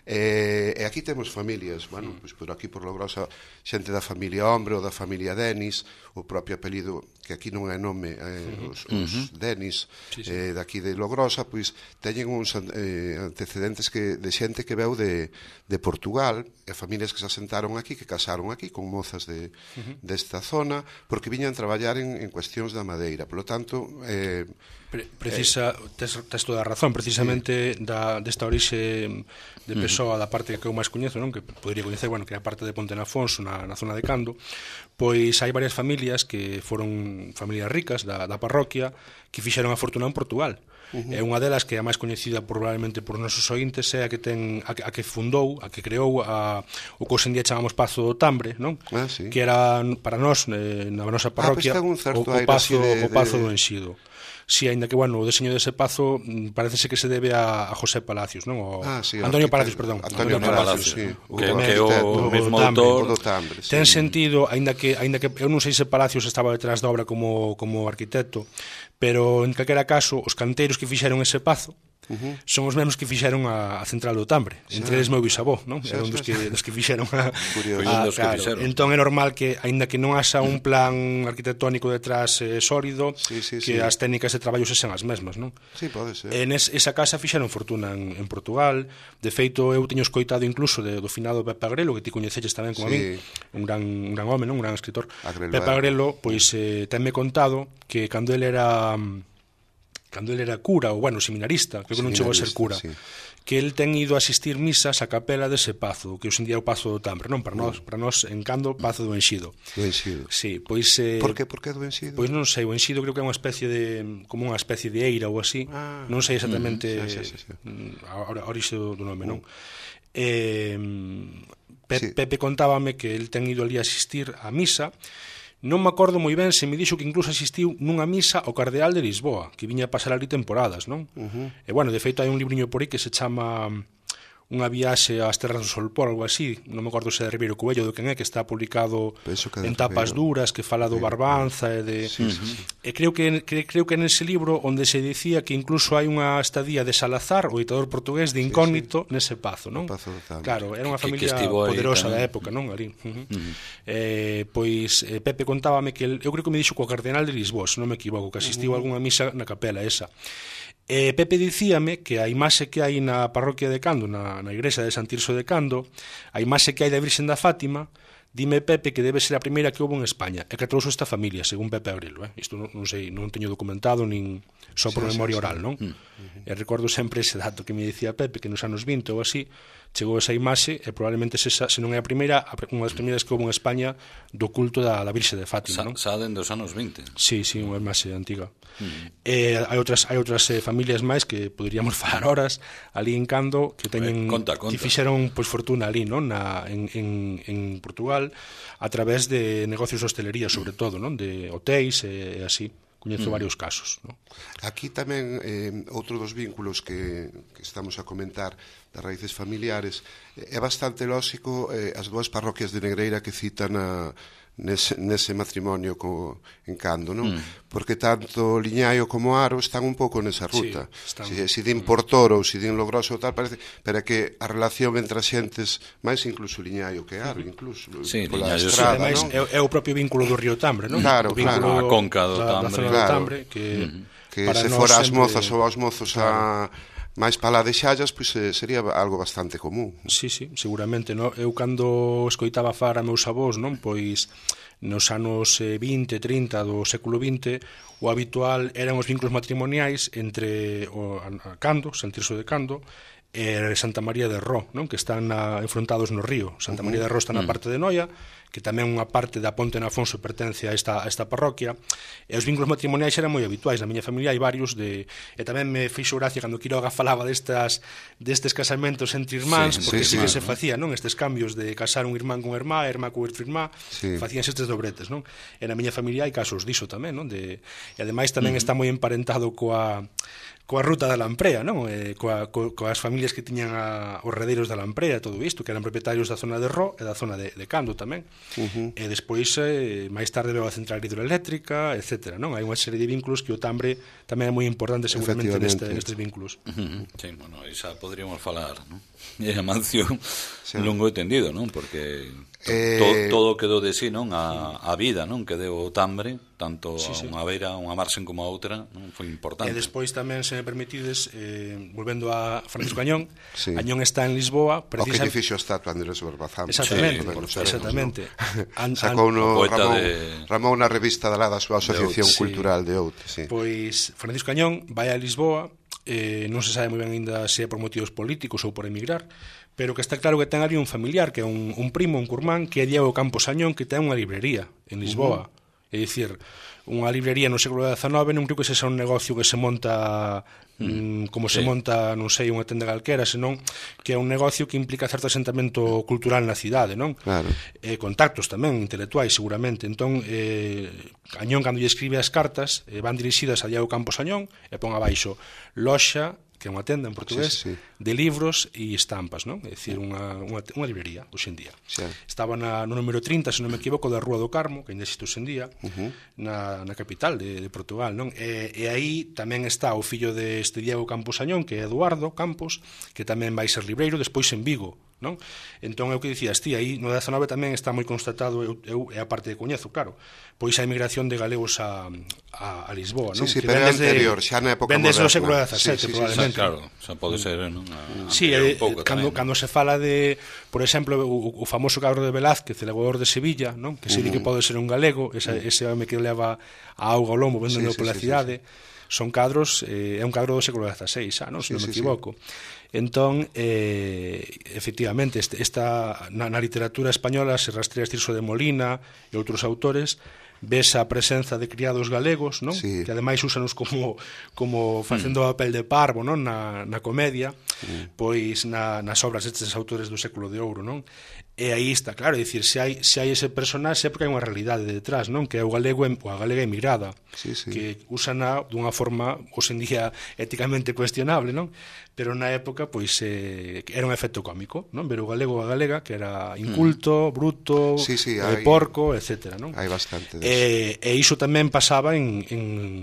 eh, e aquí temos familias, bueno, uh-huh. pois por aquí por Logrosa, xente da familia Hombre ou da familia Denis, o propio apelido, que aquí non é nome, eh, uh-huh. os, os uh-huh. Denis, sí, sí. Eh, daqui de Logrosa, pois teñen uns eh, antecedentes que, de xente que veu de, de Portugal, e familias que se asentaron aquí, que casaron aquí con mozas de, uh-huh. desta zona, porque viñan traballar en, en cuestións da madeira. Por lo tanto... Eh, Pre precisa, eh, tes, tes toda a razón, precisamente sí. da, desta orixe de Pessoa, uh-huh. da parte que eu máis coñezo, non? Que podría coñecer, bueno, que é a parte de Ponte Nafonso, na, na zona de Cando, pois hai varias familias que foron familias ricas da, da parroquia que fixeron a fortuna en Portugal. Uh-huh. É unha delas que é a máis coñecida probablemente por nosos ointes, é a que ten a que, a que fundou, a que creou a, o que hoxe en día chamamos Pazo do Tambre, non? Ah, sí. Que era para nós eh, na nosa parroquia ah, pues o, o Pazo de, o Pazo de... do Enxido. Si, aínda que, bueno, o deseño dese pazo parecese que se debe a, a José Palacios, non? O, ah, sí, Antonio Palacios, perdón. Antonio, Antonio Palacios, sí. O, que, que o, o mesmo autor. Sí. Ten sentido, aínda que, aínda que eu non sei se Palacios estaba detrás da obra como, como arquitecto, pero en calquera caso, os canteiros que fixeron ese pazo, Uh-huh. son os mesmos que fixeron a, a Central do Tambre, xa. Entre eles meu bisavó, non? Xa, eran dos que, dos que fixeron a, a, claro. Entón é normal que, aínda que non haxa un plan arquitectónico detrás eh, sólido, sí, sí, que sí. as técnicas de traballo sexan as mesmas, non? Sí, pode ser. En es, esa casa fixeron fortuna en, en Portugal. De feito, eu teño escoitado incluso de, do finado Pepe Agrelo, que ti coñeceches tamén como sí. a mí, un gran, un gran home, non? Un gran escritor. Agrelo, Pepe Agrelo, pois, eh, tenme contado que cando ele era... cando ele era cura, ou, bueno, seminarista, creo que non chegou a ser cura, sí. que el ten ido a asistir misas á capela dese pazo, que hoxe en día é o Pazo do Tambre, non? Para nós, para nós en Cando, Pazo do Enxido. Do Enxido. Sí, pois... Eh, por que, por que do Enxido? Pois non sei, o Enxido creo que é unha especie de... como unha especie de eira ou así, ah, non sei exactamente mm, sí, sí, sí. a orixe do nome, non? Mm. Eh, Pe sí. Pepe contábame que el ten ido ali a asistir á misa. Non me acordo moi ben se me dixo que incluso asistiu nunha misa ao Cardeal de Lisboa, que viña a pasar ali temporadas, non? Uh-huh. E, bueno, de feito, hai un libriño por aí que se chama Unha viaxe ás terras do Solpor, algo así, non me acordo se é de Ribeiro Cubello do quen é, que está publicado en tapas duras, que fala do Barbanza e de... Sí, sí, sí. E creo que, que, creo que nese libro onde se dicía que incluso hai unha estadía de Salazar, o ditador portugués, de incógnito sí, sí. nese pazo, non? Pazo claro, era unha familia que, que poderosa da época, non? Ali. Uh-huh. Uh-huh. Eh, pois eh, Pepe contábame que el, eu creo que me dixo co Cardenal de Lisboa, se non me equivoco, que asistiu uh-huh. a algunha misa na capela esa. Eh, Pepe dicíame que a imaxe que hai na parroquia de Cando, na, na igrexa de San Tirso de Cando, a imaxe que hai da Virxen da Fátima, dime Pepe que debe ser a primeira que houve en España e que trouxo esta familia, según Pepe Abrilo, eh? Isto non, non sei, non teño documentado nin só por sí, memoria sí, oral, sí. non? Mm. E recordo sempre ese dato que me dicía Pepe, que nos anos vinte ou así chegou esa imaxe e probablemente se, se non é a primeira, unha das primeiras que houve en España do culto da, da Virxe de Fátima, Sa, non? Xa dende os anos vinte. Sí, sí, unha imaxe antiga. Mm. E hai outras hai outras eh, familias máis que poderíamos falar horas ali en Cando que teñen eh, conta, conta. que fixeron pois fortuna ali, non, na en en en Portugal a través de negocios de hostelería, sobre todo, non, de hotéis e, e así. Coñezo mm. varios casos, non? Aquí tamén eh, outro dos vínculos que, que estamos a comentar das raíces familiares é bastante lóxico eh, as dúas parroquias de Negreira que citan a Nese, nese matrimonio co, en Cando, non? Mm. Porque tanto Liñaio como Aro están un pouco nesa ruta. Sí, si, si din Portoro ou si din Logroso ou tal, parece, pero é que a relación entre as xentes, máis incluso Liñaio que Aro, incluso, sí, pola Liñaio, estrada, sí, non? É, é o propio vínculo do río Tambre, non? Claro, o vínculo claro. A conca do da, Tambre. da zona claro. do Tambre, que... Mm. Que se fora as mozas ou aos mozos a... máis pala de xallas, pois eh, sería algo bastante común. Sí, sí, seguramente, no? Eu cando escoitaba falar a meus avós, non? Pois nos anos vinte, trinta do século vinte, o habitual eran os vínculos matrimoniais entre o a Cando, San Tirso de Cando, e Santa María de Ró, non? Que están na, enfrontados no río. Santa María de Ró está na parte de Noia, que tamén unha parte da Ponte na Afonso pertence a esta, a esta parroquia, e os vínculos matrimoniais eran moi habituais. Na miña familia hai varios de... E tamén me fixo gracia cando Quiroga falaba destas, destes casamentos entre irmáns, sí, porque sí, sí, que sí, se facía, non? Estes cambios de casar un irmán con irmá, irmá con irmá, sí. facíanse estes dobretes, non? E na miña familia hai casos diso tamén, non? De... E ademais tamén uh -huh. está moi emparentado coa... coa ruta da Lamprea, non? Eh, coa, co, coas familias que tiñan a, os redeiros da Lamprea, todo isto, que eran propietarios da zona de Ró e da zona de, de Cando tamén. Uh -huh. E despois, eh, máis tarde, veo a central hidroeléctrica, etcétera, non? Hai unha serie de vínculos que o Tambre tamén é moi importante seguramente neste, nestes vínculos. Uh -huh. Sí, bueno, xa podríamos falar, non? E Amancio sí. longo e tendido, non? Porque to, eh... to, todo quedou de sí, non? A, a vida, non? Que deu o Tambre, tanto sí, sí. a unha beira, unha marxen como a outra, non? Foi importante. E despois tamén, se me permitides, eh, volvendo a Francisco Añón, sí. Añón está en Lisboa, precisa... O que difixo está Andrés Barbazán. Exactamente, sí, exactamente. An, Sacou no Ramón, de... Ramón na revista da da súa Asociación Oute, Cultural sí. de Oute, sí. Pois Francisco Añón vai a Lisboa, eh, non se sabe moi ben ainda se é por motivos políticos ou por emigrar, pero que está claro que ten ali un familiar, que é un, un primo, un curmán, que é Diego Campos Añón, que ten unha librería en Lisboa. Uh -huh. É dicir, unha librería no século dezanove non creo que sexa un negocio que se monta mm, como sí. se monta, non sei, unha tenda calquera, senón que é un negocio que implica certo asentamento cultural na cidade, non? Claro. E contactos tamén intelectuais seguramente. Entón, eh, Añón cando lle escribe as cartas eh, van dirixidas a Diego Campos Añón e pon abaixo loxa, que é unha tenda en portugués, sí, sí, sí. de libros e estampas, non? É dicir, unha, unha, unha librería, hoxe en día. Sí. Estaba na, no número trinta, se non me equivoco, da Rúa do Carmo, que ainda existe hoxe en día, uh -huh. na, na capital de, de Portugal, non? E, e aí tamén está o fillo de este Diego Campos Añón, que é Eduardo Campos, que tamén vai ser libreiro, despois en Vigo, non? Entón é o que dicías ti, aí no dezanove tamén está moi constatado, eu, eu é a parte de coñezo, claro, pois a emigración de galegos a, a, a Lisboa, non? Sí, sí, que pero é anterior, xa na época moderna. Vendes do século dezasete, sí, sí, probablemente. Sí, claro, xa pode ser, non? A, sí, eh, pouco, cando, tamén, cando se fala de, por exemplo, o, o famoso cadro de Velázquez, el legador de Sevilla, non? Que se uh -huh. di que pode ser un galego, esa, ese home que leva a auga ao lombo vendendo sí, sí, pola sí, cidade, sí, sí. Son cadros, eh, é un cadro do século dezaseis, xa, non? Se sí, non me equivoco. Sí, sí. Entón, eh, efectivamente, este, esta, na, na literatura española se rastrea Tirso de Molina e outros autores, ves a presenza de criados galegos, non? Sí. Que ademais úsanos como, como facendo o papel de parvo, non? Na, na comedia, mm. pois na, nas obras destes autores do século de ouro, non? E aí está, claro, é dicir, se hai, se hai ese personaxe é porque hai unha realidade detrás, non? Que é o galego ou a galega emigrada, sí, sí. que usana dunha forma, hoxe en día, éticamente cuestionable, non? Pero na época, pois, eh, era un efecto cómico, non? Ver o galego ou a galega, que era inculto, bruto, sí, sí, hai, hai, porco, etcétera, non? Hai bastante deso. E, e iso tamén pasaba en... en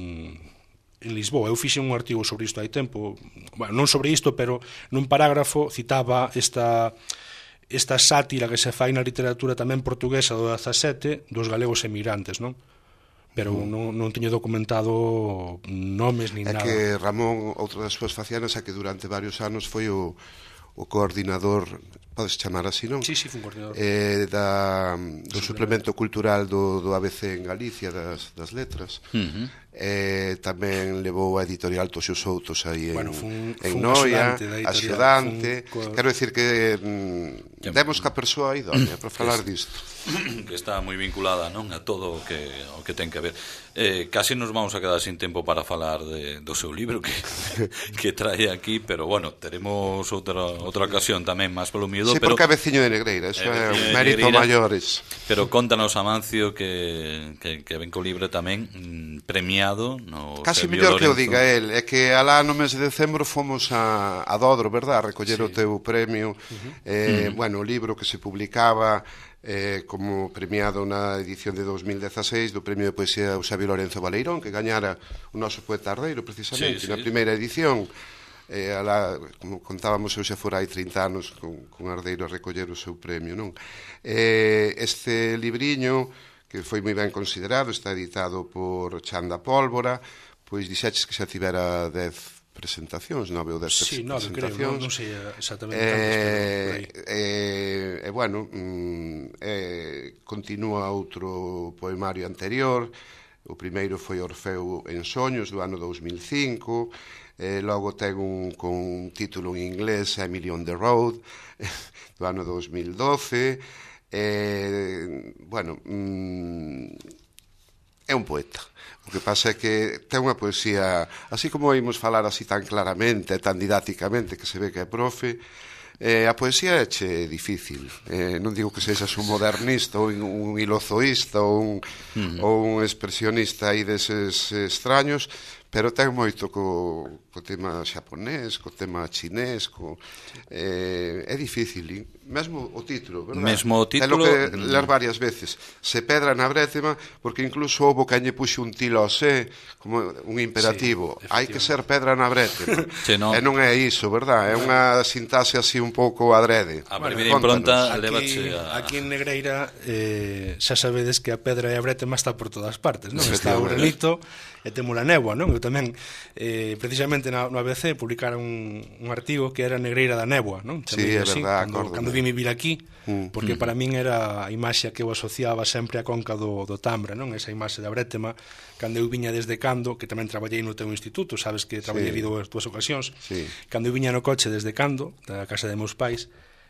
en Lisboa. Eu fixe un artigo sobre isto hai tempo, bueno, non sobre isto, pero nun parágrafo citaba esta esta sátira que se fai na literatura tamén portuguesa do dezasete dos galegos emigrantes, non? Pero mm. non, non teño documentado nomes ni é nada. É que Ramón, outra das súas facianas, é que durante varios anos foi o, o coordinador podes chamar así, non? Sí, sí, fun coordinador. Eh, da, do suplemento cultural do, do A B C en Galicia, das, das letras. Uh -huh. Eh, tamén levou a editorial Toxo Soutos aí en, bueno, fun, en fun Noia, axudante, fun... quero decir que mm, demos ca persoa idónea para falar disto. Que está moi vinculada, non, a todo o que o que ten que ver. Eh, casi nos vamos a quedar sin tempo para falar de, do seu libro que que trae aquí, pero bueno, teremos outra outra ocasión tamén máis polo miúdo, sí, pero porque é veciño de Negreira, eso é un mérito maiores. Pero contanos, Amancio, que, que, que ven co libro tamén mm, premiado no casi mellor que o diga el, é que alá no mes de decembro fomos a, a Dodro, verdad, a recoller sí. o teu premio. Uh-huh. eh, uh-huh. Bueno, o libro que se publicaba eh, como premiado na edición de dos mil dieciséis do Premio de Poesía Eusebio Lorenzo Baleirón, que gañara o noso poeta Ardeiro, precisamente, sí, sí. na primeira edición. Eh, alá, como contábamos, eu xa fora hai trinta anos con, con Ardeiro a recoller o seu premio, non? Eh, este libriño, que foi moi ben considerado, está editado por Chanda Pólvora, pois dixeches que xa tivera dez presentacións, nove ou dez sí, nove, presentacións. Creo, non, non sei exactamente eh, cantos, pero eh, eh, bueno, mm, eh, continúa outro poemario anterior. O primeiro foi Orfeo en Soños, do ano dous mil cinco. Eh, logo ten un, con un título en inglés, Emily on the Road, do ano dous mil doce. Eh, bueno, mm, é un poeta. O que pasa é que ten unha poesía, así como oímos falar así tan claramente, tan didácticamente, que se ve que é profe, eh, a poesía é che difícil. Eh, non digo que sexas un modernista ou un ilozoísta ou un, uh-huh. ou un expresionista aí deses extraños, pero ten moito co, co tema xaponés, co tema chinés, co, eh, é difícil, e mesmo o título, verdad? Mesmo o título... Telo que ler varias veces. Se pedra na brétema, porque incluso houbo que lle puxe un tilo se, como un imperativo. Sí, hai que ser pedra na brétema. Sí, no. E non é iso, verdad? É unha sintaxe así un pouco adrede. A primeira bueno, impronta levache a... Aquí en Negreira eh, xa sabedes que a pedra e a brétema está por todas partes, non? Está o relito e temos a néboa, non? Eu tamén, eh, precisamente no A B C, publicaron un, un artigo que era Negreira da néboa, non? Sí, é verdad, cando, cando vim vir aquí, mm. porque mm. para min era a imaxe que eu asociaba sempre a conca do, do Tambra, non? Esa imaxe da brétema, cando eu viña desde Cando, que tamén traballei no teu instituto, sabes que traballei sí. dúas, dúas ocasións, sí. Cando eu viña no coche desde Cando, da casa de meus pais,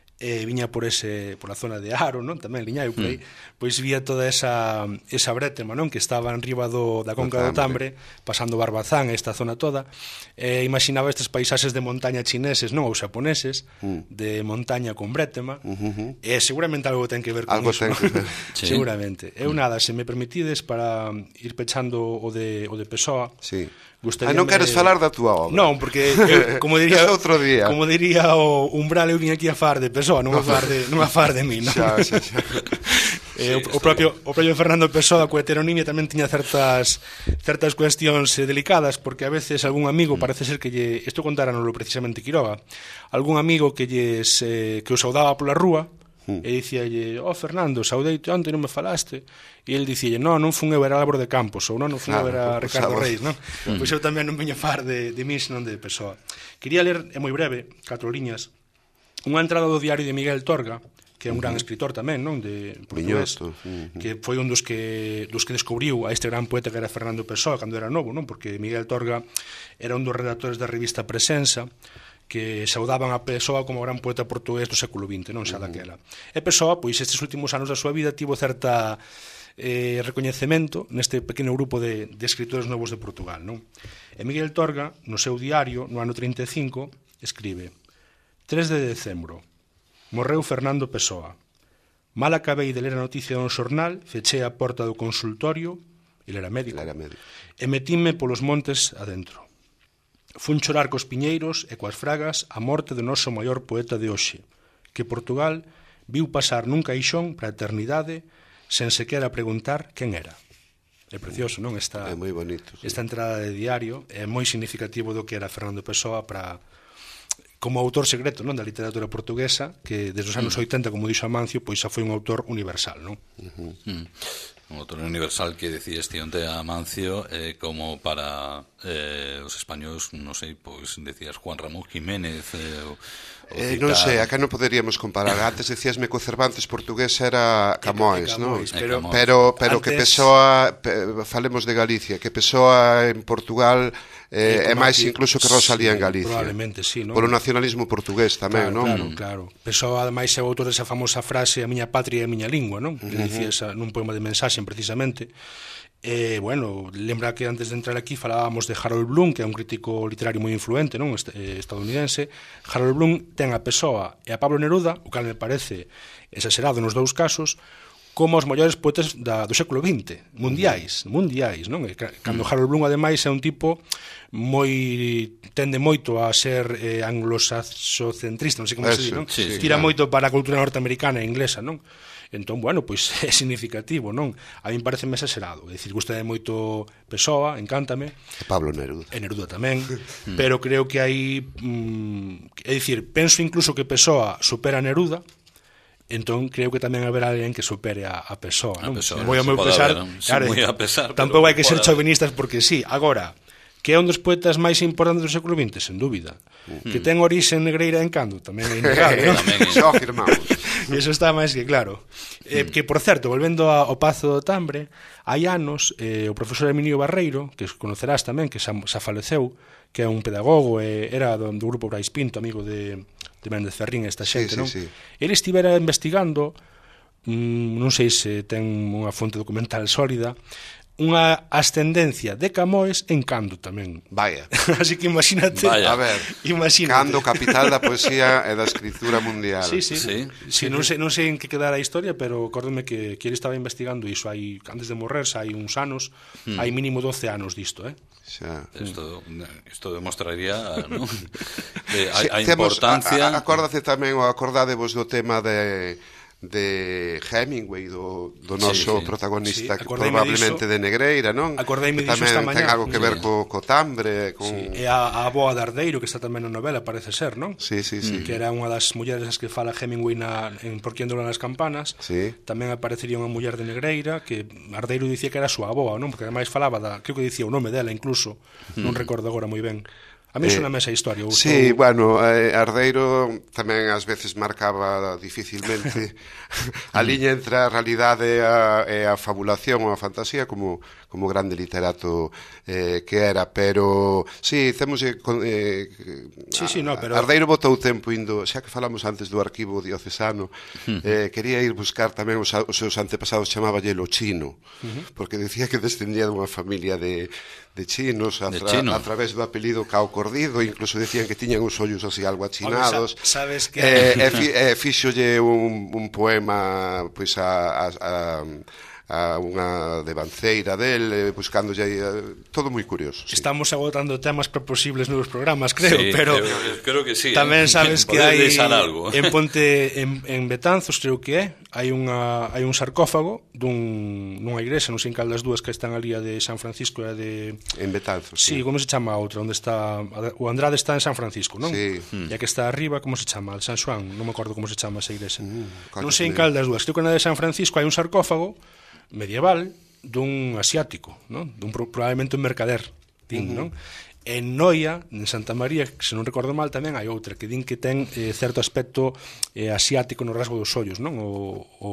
e viña por ese por a zona de Aro, non? Tamén liñai por aí, mm. pois vía toda esa esa brétema, non? Que estaba enriba do da conca do Tambre, pasando Barbazán, esta zona toda. E imaginaba estes paisaxes de montaña chineses, non, ou xaponeses, mm. de montaña con brétema. Uh -huh. E seguramente algo ten que ver con algo iso, ten ¿no? que ver. Sí. Seguramente. Eu nada, se me permitides para ir pechando o de o de Pessoa. Sí. Ah, non queres falar da túa obra? Non, porque eu, como diría outro día. Como diría o Umbral, eu vim aquí a far de Pessoa, non a far de non a far de mí, non? Xa, xa, xa. eh, sí, o, o propio o propio Fernando Pessoa coa heteronimia tamén tiña certas certas cuestións eh, delicadas, porque a veces algún amigo, mm. parece ser que lle, isto contáranolo precisamente Quiroga, algún amigo que lles eh, que o saudaba pola rúa, mm. e dicíalle: "Oh, Fernando, saudeite onte, non me falaste." E ele dicíalle: "Non, non fun eu, era Álvaro de Campos, ou non, non fun eu, era Ricardo Reis, non?" Mm. Pois eu tamén non veño far de, de mí, senón de Pessoa. Quería ler, é moi breve, catro liñas, unha entrada do diario de Miguel Torga, que é un gran escritor tamén, non, de portugués, uh -huh. que foi un dos que dos que descubriu a este gran poeta que era Fernando Pessoa cando era novo, non? Porque Miguel Torga era un dos redactores da revista Presensa, que saudaban a Pessoa como gran poeta portugués do século vinte, non xa daquela. E Pessoa, pois estes últimos anos da súa vida tivo certa eh, recoñecemento neste pequeno grupo de, de escritores novos de Portugal, non? E Miguel Torga, no seu diario, no ano trinta e cinco, escribe: tres de decembro, morreu Fernando Pessoa. Mal acabei de ler a noticia dun xornal, fechei a porta do consultorio, ele era médico, era médico. E metíme polos montes adentro. Fun chorar cos piñeiros e coas fragas a morte do noso maior poeta de hoxe, que Portugal viu pasar nun caixón para a eternidade sen sequera preguntar quen era. É precioso, non? Esta, é moi bonito. Sí. Esta entrada de diario é moi significativo do que era Fernando Pessoa para, como autor secreto, non, da literatura portuguesa, que desde os anos oitenta, como dixo Amancio, pois xa foi un autor universal, non? Uh -huh. mm. un autor universal que decía este onte a Amancio, eh, como para eh, os españoles, non sei, pois decías Juan Ramón Jiménez, eh, o, o Eh, citar... non sei, acá non poderíamos comparar. Antes decíasme que o Cervantes portugués era Camões, non? pero, Pero, pero que antes... Pessoa, pe, falemos de Galicia, que Pessoa en Portugal eh, é máis aquí, incluso que Rosalía en Galicia. Probablemente, sí, non? Por o nacionalismo portugués tamén, claro, non? Claro, claro. Pessoa, ademais, é o autor desa famosa frase a miña patria é a miña lingua, non? Que uh-huh. dicía esa, nun poema de Mensaxen, precisamente. Eh, bueno, lembra que antes de entrar aquí falábamos de Harold Bloom, que é un crítico literario moi influente, non, estadounidense. Harold Bloom ten a Pessoa e a Pablo Neruda, o cal me parece exagerado nos dous casos, como os maiores poetas da, do século vinte, mundiais, mundiais, non? E cando Harold Bloom, ademais, é un tipo moi tende moito a ser eh, anglosaxocentrista, non sei como se di, non? Sí, sí, Tira claro. moito para a cultura norteamericana e inglesa, non? Entón, bueno, pois é significativo, non? A mí pareceme exagerado. É dicir, gustame moito Pessoa, encántame. E Pablo Neruda. E Neruda tamén. Pero creo que hai... Mm, é dicir, penso incluso que Pessoa supera a Neruda, entón creo que tamén haberá alguén que supere a, a Pessoa, non? A Pessoa, Moi ao meu pode pesar, haber, non? Sí, claro, moi a pesar, tampouco hai que ser pode chauvinistas porque sí. Agora, que é un dos poetas máis importantes do século vinte, sen dúbida. Uh-huh. Que ten orixe negreira en Cando, tamén é innegable, non? Xo afirmamos. E iso está máis que claro. Eh, que, por certo, volvendo ao Pazo do Tambre, hai anos, eh, o profesor Emilio Barreiro, que conocerás tamén, que xa, xa faleceu, que é un pedagogo, eh, era do, do grupo Brais Pinto, amigo de, de Méndez Ferrín, esta xente, sí, non? sí, sí. Ele estivera investigando, mm, non sei se ten unha fonte documental sólida, unha ascendencia de Camões en Cando tamén. Vaya. Así que imagínate. Vaya. A ver, imagínate. Cando, capital da poesía e da escritura mundial. Sí, sí. Sí. sí non, sei, non sei en que quedara a historia, pero acórdome que, que ele estaba investigando iso hai, antes de morrer, xa hai uns anos, hmm. hai mínimo doce anos disto, eh? Xa. Isto, isto demostraría, ¿no? de, a, Sí, a temos, importancia... A, a, acórdate tamén, ou acordadevos do tema de de Hemingway, do, do noso sí, sí. protagonista, Sí, que probablemente diso, de Negreira, non? Acordeime que diso tamén esta mañá. ten algo que ver Sí. co, co tambre, con... Sí. E a, a avoa de Ardeiro, que está tamén na novela, parece ser, non? Sí, sí, sí. Que era unha das mulleres as que fala Hemingway na, en Por quién doblan as campanas. Sí. Tamén aparecería unha muller de Negreira, que Ardeiro dicía que era a súa avoa, non? Porque ademais falaba da, creo que dicía o nome dela incluso, mm. non recordo agora moi ben. A mí é unha mesa historia. Sí, ou... bueno, eh, Ardeiro tamén ás veces marcaba dificilmente a liña entre a realidade e a, e a fabulación ou a fantasía como, como grande literato eh, que era, pero sí, temos eh, sí, sí, no, pero... Ardeiro botou tempo indo, xa que falamos antes do arquivo diocesano, uh-huh. eh, quería ir buscar tamén os, os seus antepasados, chamáballe lo chino, uh-huh. porque decía que descendía dunha familia de de chinos a, de tra chino. a través do apelido Cao Cordido, incluso decían que tiñan os ollos así algo achinados. Oye, sabes que eh, e, fi, e fíxolle un, un poema pois a, a, a a unha devanceira del, buscándolle eh, todo moi curioso. Sí. Estamos agotando temas para posibles novos programas, creo, sí, pero creo, creo que sí, tamén eh. sabes que hai algo. en Ponte en, en Betanzos, creo que é, hai unha hai un sarcófago dun nunha igrexa, non sei en cal das dúas que están ali, a de San Francisco e a de en Betanzos. Sí, sí, como se chama a outra, onde está o Andrade está en San Francisco, non? Sí. E a que está arriba, como se chama? El San Xoán, non me acordo como se chama esa igrexa. Mm, non sei en cal das dúas, creo que na de San Francisco hai un sarcófago medieval dun asiático, non? Dun probablemente un mercader, din, uh-huh. non? En Noia, en Santa María, se non recordo mal, tamén hai outra que din que ten eh, certo aspecto eh, asiático no rasgo dos ollos, non? O, o,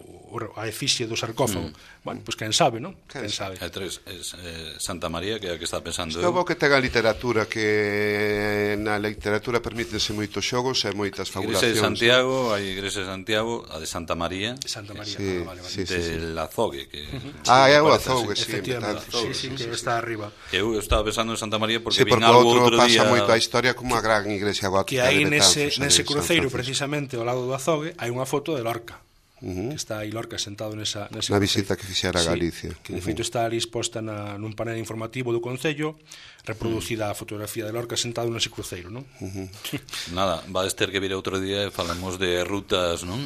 a efigie do sarcófago. Mm. Bueno, pois pues, quen sabe, non? Quen sabe. É tres, es, eh, Santa María, que é a que está pensando. Isto é bo que ten a literatura, que na literatura permítense moitos xogos e moitas fabulacións. Igrexa de Santiago, hai Igrexa de Santiago, a de Santa María. Santa María, sí, ah, vale, vale. Sí, sí, del sí. Azogue, que uh-huh. Ah, é o Azogue, sí, efectivamente, sí, sí, que está arriba. Que eu estaba pensando en Santa María porque sí, vin porque algo outro outro pasa día... moito a historia como a gran igrexa gótica que aí de Betanzos, nese, nese cruceiro, Francisco. precisamente, ao lado do Azogue, hai unha foto de Lorca. Uh-huh. Que está aí Lorca sentado nesa, nese na visita que fixera a Galicia. Sí, que de feito está ali exposta na, nun panel informativo do Concello, reproducida a fotografía de Lorca sentado nese cruceiro, non? Uh-huh. Nada, vais ter que vir outro día e falamos de rutas, non?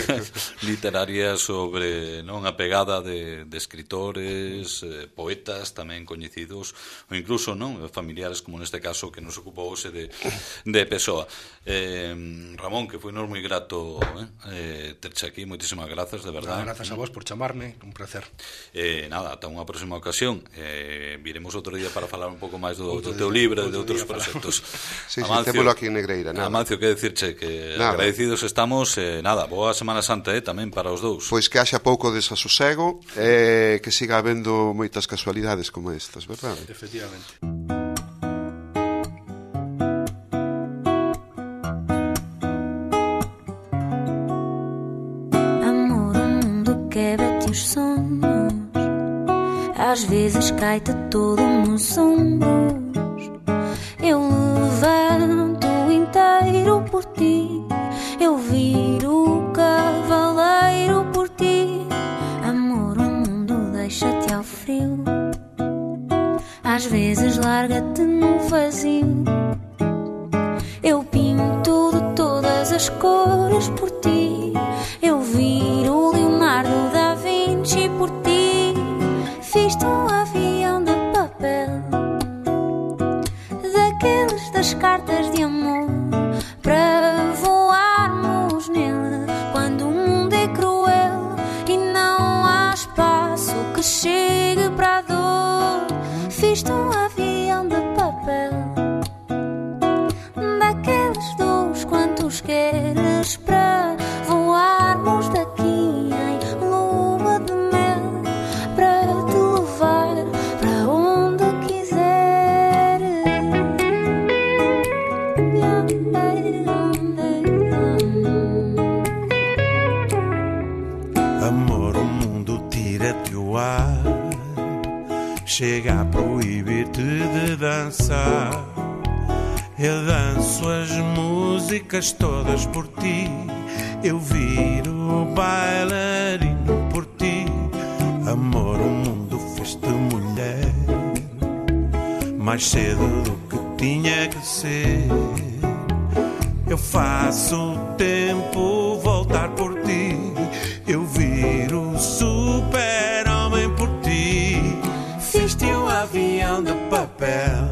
literarias sobre, non, a pegada de, de escritores, eh, poetas tamén coñecidos, ou incluso, non, familiares, como neste caso que nos ocupou hoxe de, de Pessoa. Eh, Ramón, que foi nos moi grato eh, terche aquí, moi moitísimas grazas, de verdade. Grazas a vos por chamarme, un placer. Eh, nada, ata unha próxima ocasión. Eh, viremos outro día para falar un pouco máis do, do teu libro e de outros proxectos. Sí, sí, témolo aquí en Negreira. Nada. Amancio, que decirche que nada. Agradecidos estamos. Eh, nada, boa Semana Santa eh, tamén para os dous. Pois que haxa pouco desasosego e eh, que siga habendo moitas casualidades como estas, verdade? Efectivamente. Às vezes cai-te todo nos ombros. Eu levanto inteiro por ti. Eu viro o cavaleiro por ti. Amor, o mundo deixa-te ao frio. Às vezes larga-te no vazio. Eu pinto de todas as cores por ti. Eu viro o Leonardo da Vinci por ti. Fiz-te um avião de papel, daqueles das cartas de amor, para voarmos nele quando o mundo é cruel e não há espaço que chegue para a dor. Fiz-te um avião de papel, daqueles dos quantos queres, para voarmos daqui em lua de mel, para te levar para onde quiser. Amor, o mundo tira-te o ar, chega a proibir-te de dançar. Eu danço as músicas todas por ti. Eu viro bailarino por ti. Amor, o mundo fez-te mulher mais cedo do que tinha que ser. Eu faço o tempo voltar por ti. Eu viro super-homem por ti. Fiz-te um avião de papel,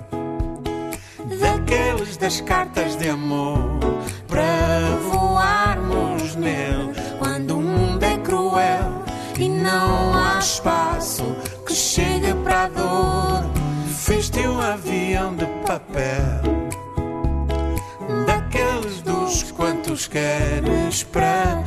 daqueles das cartas de amor, para voarmos nele quando o mundo é cruel e não há espaço que chegue para a dor. Fiz-te um avião de papel, daqueles dos quantos queres, para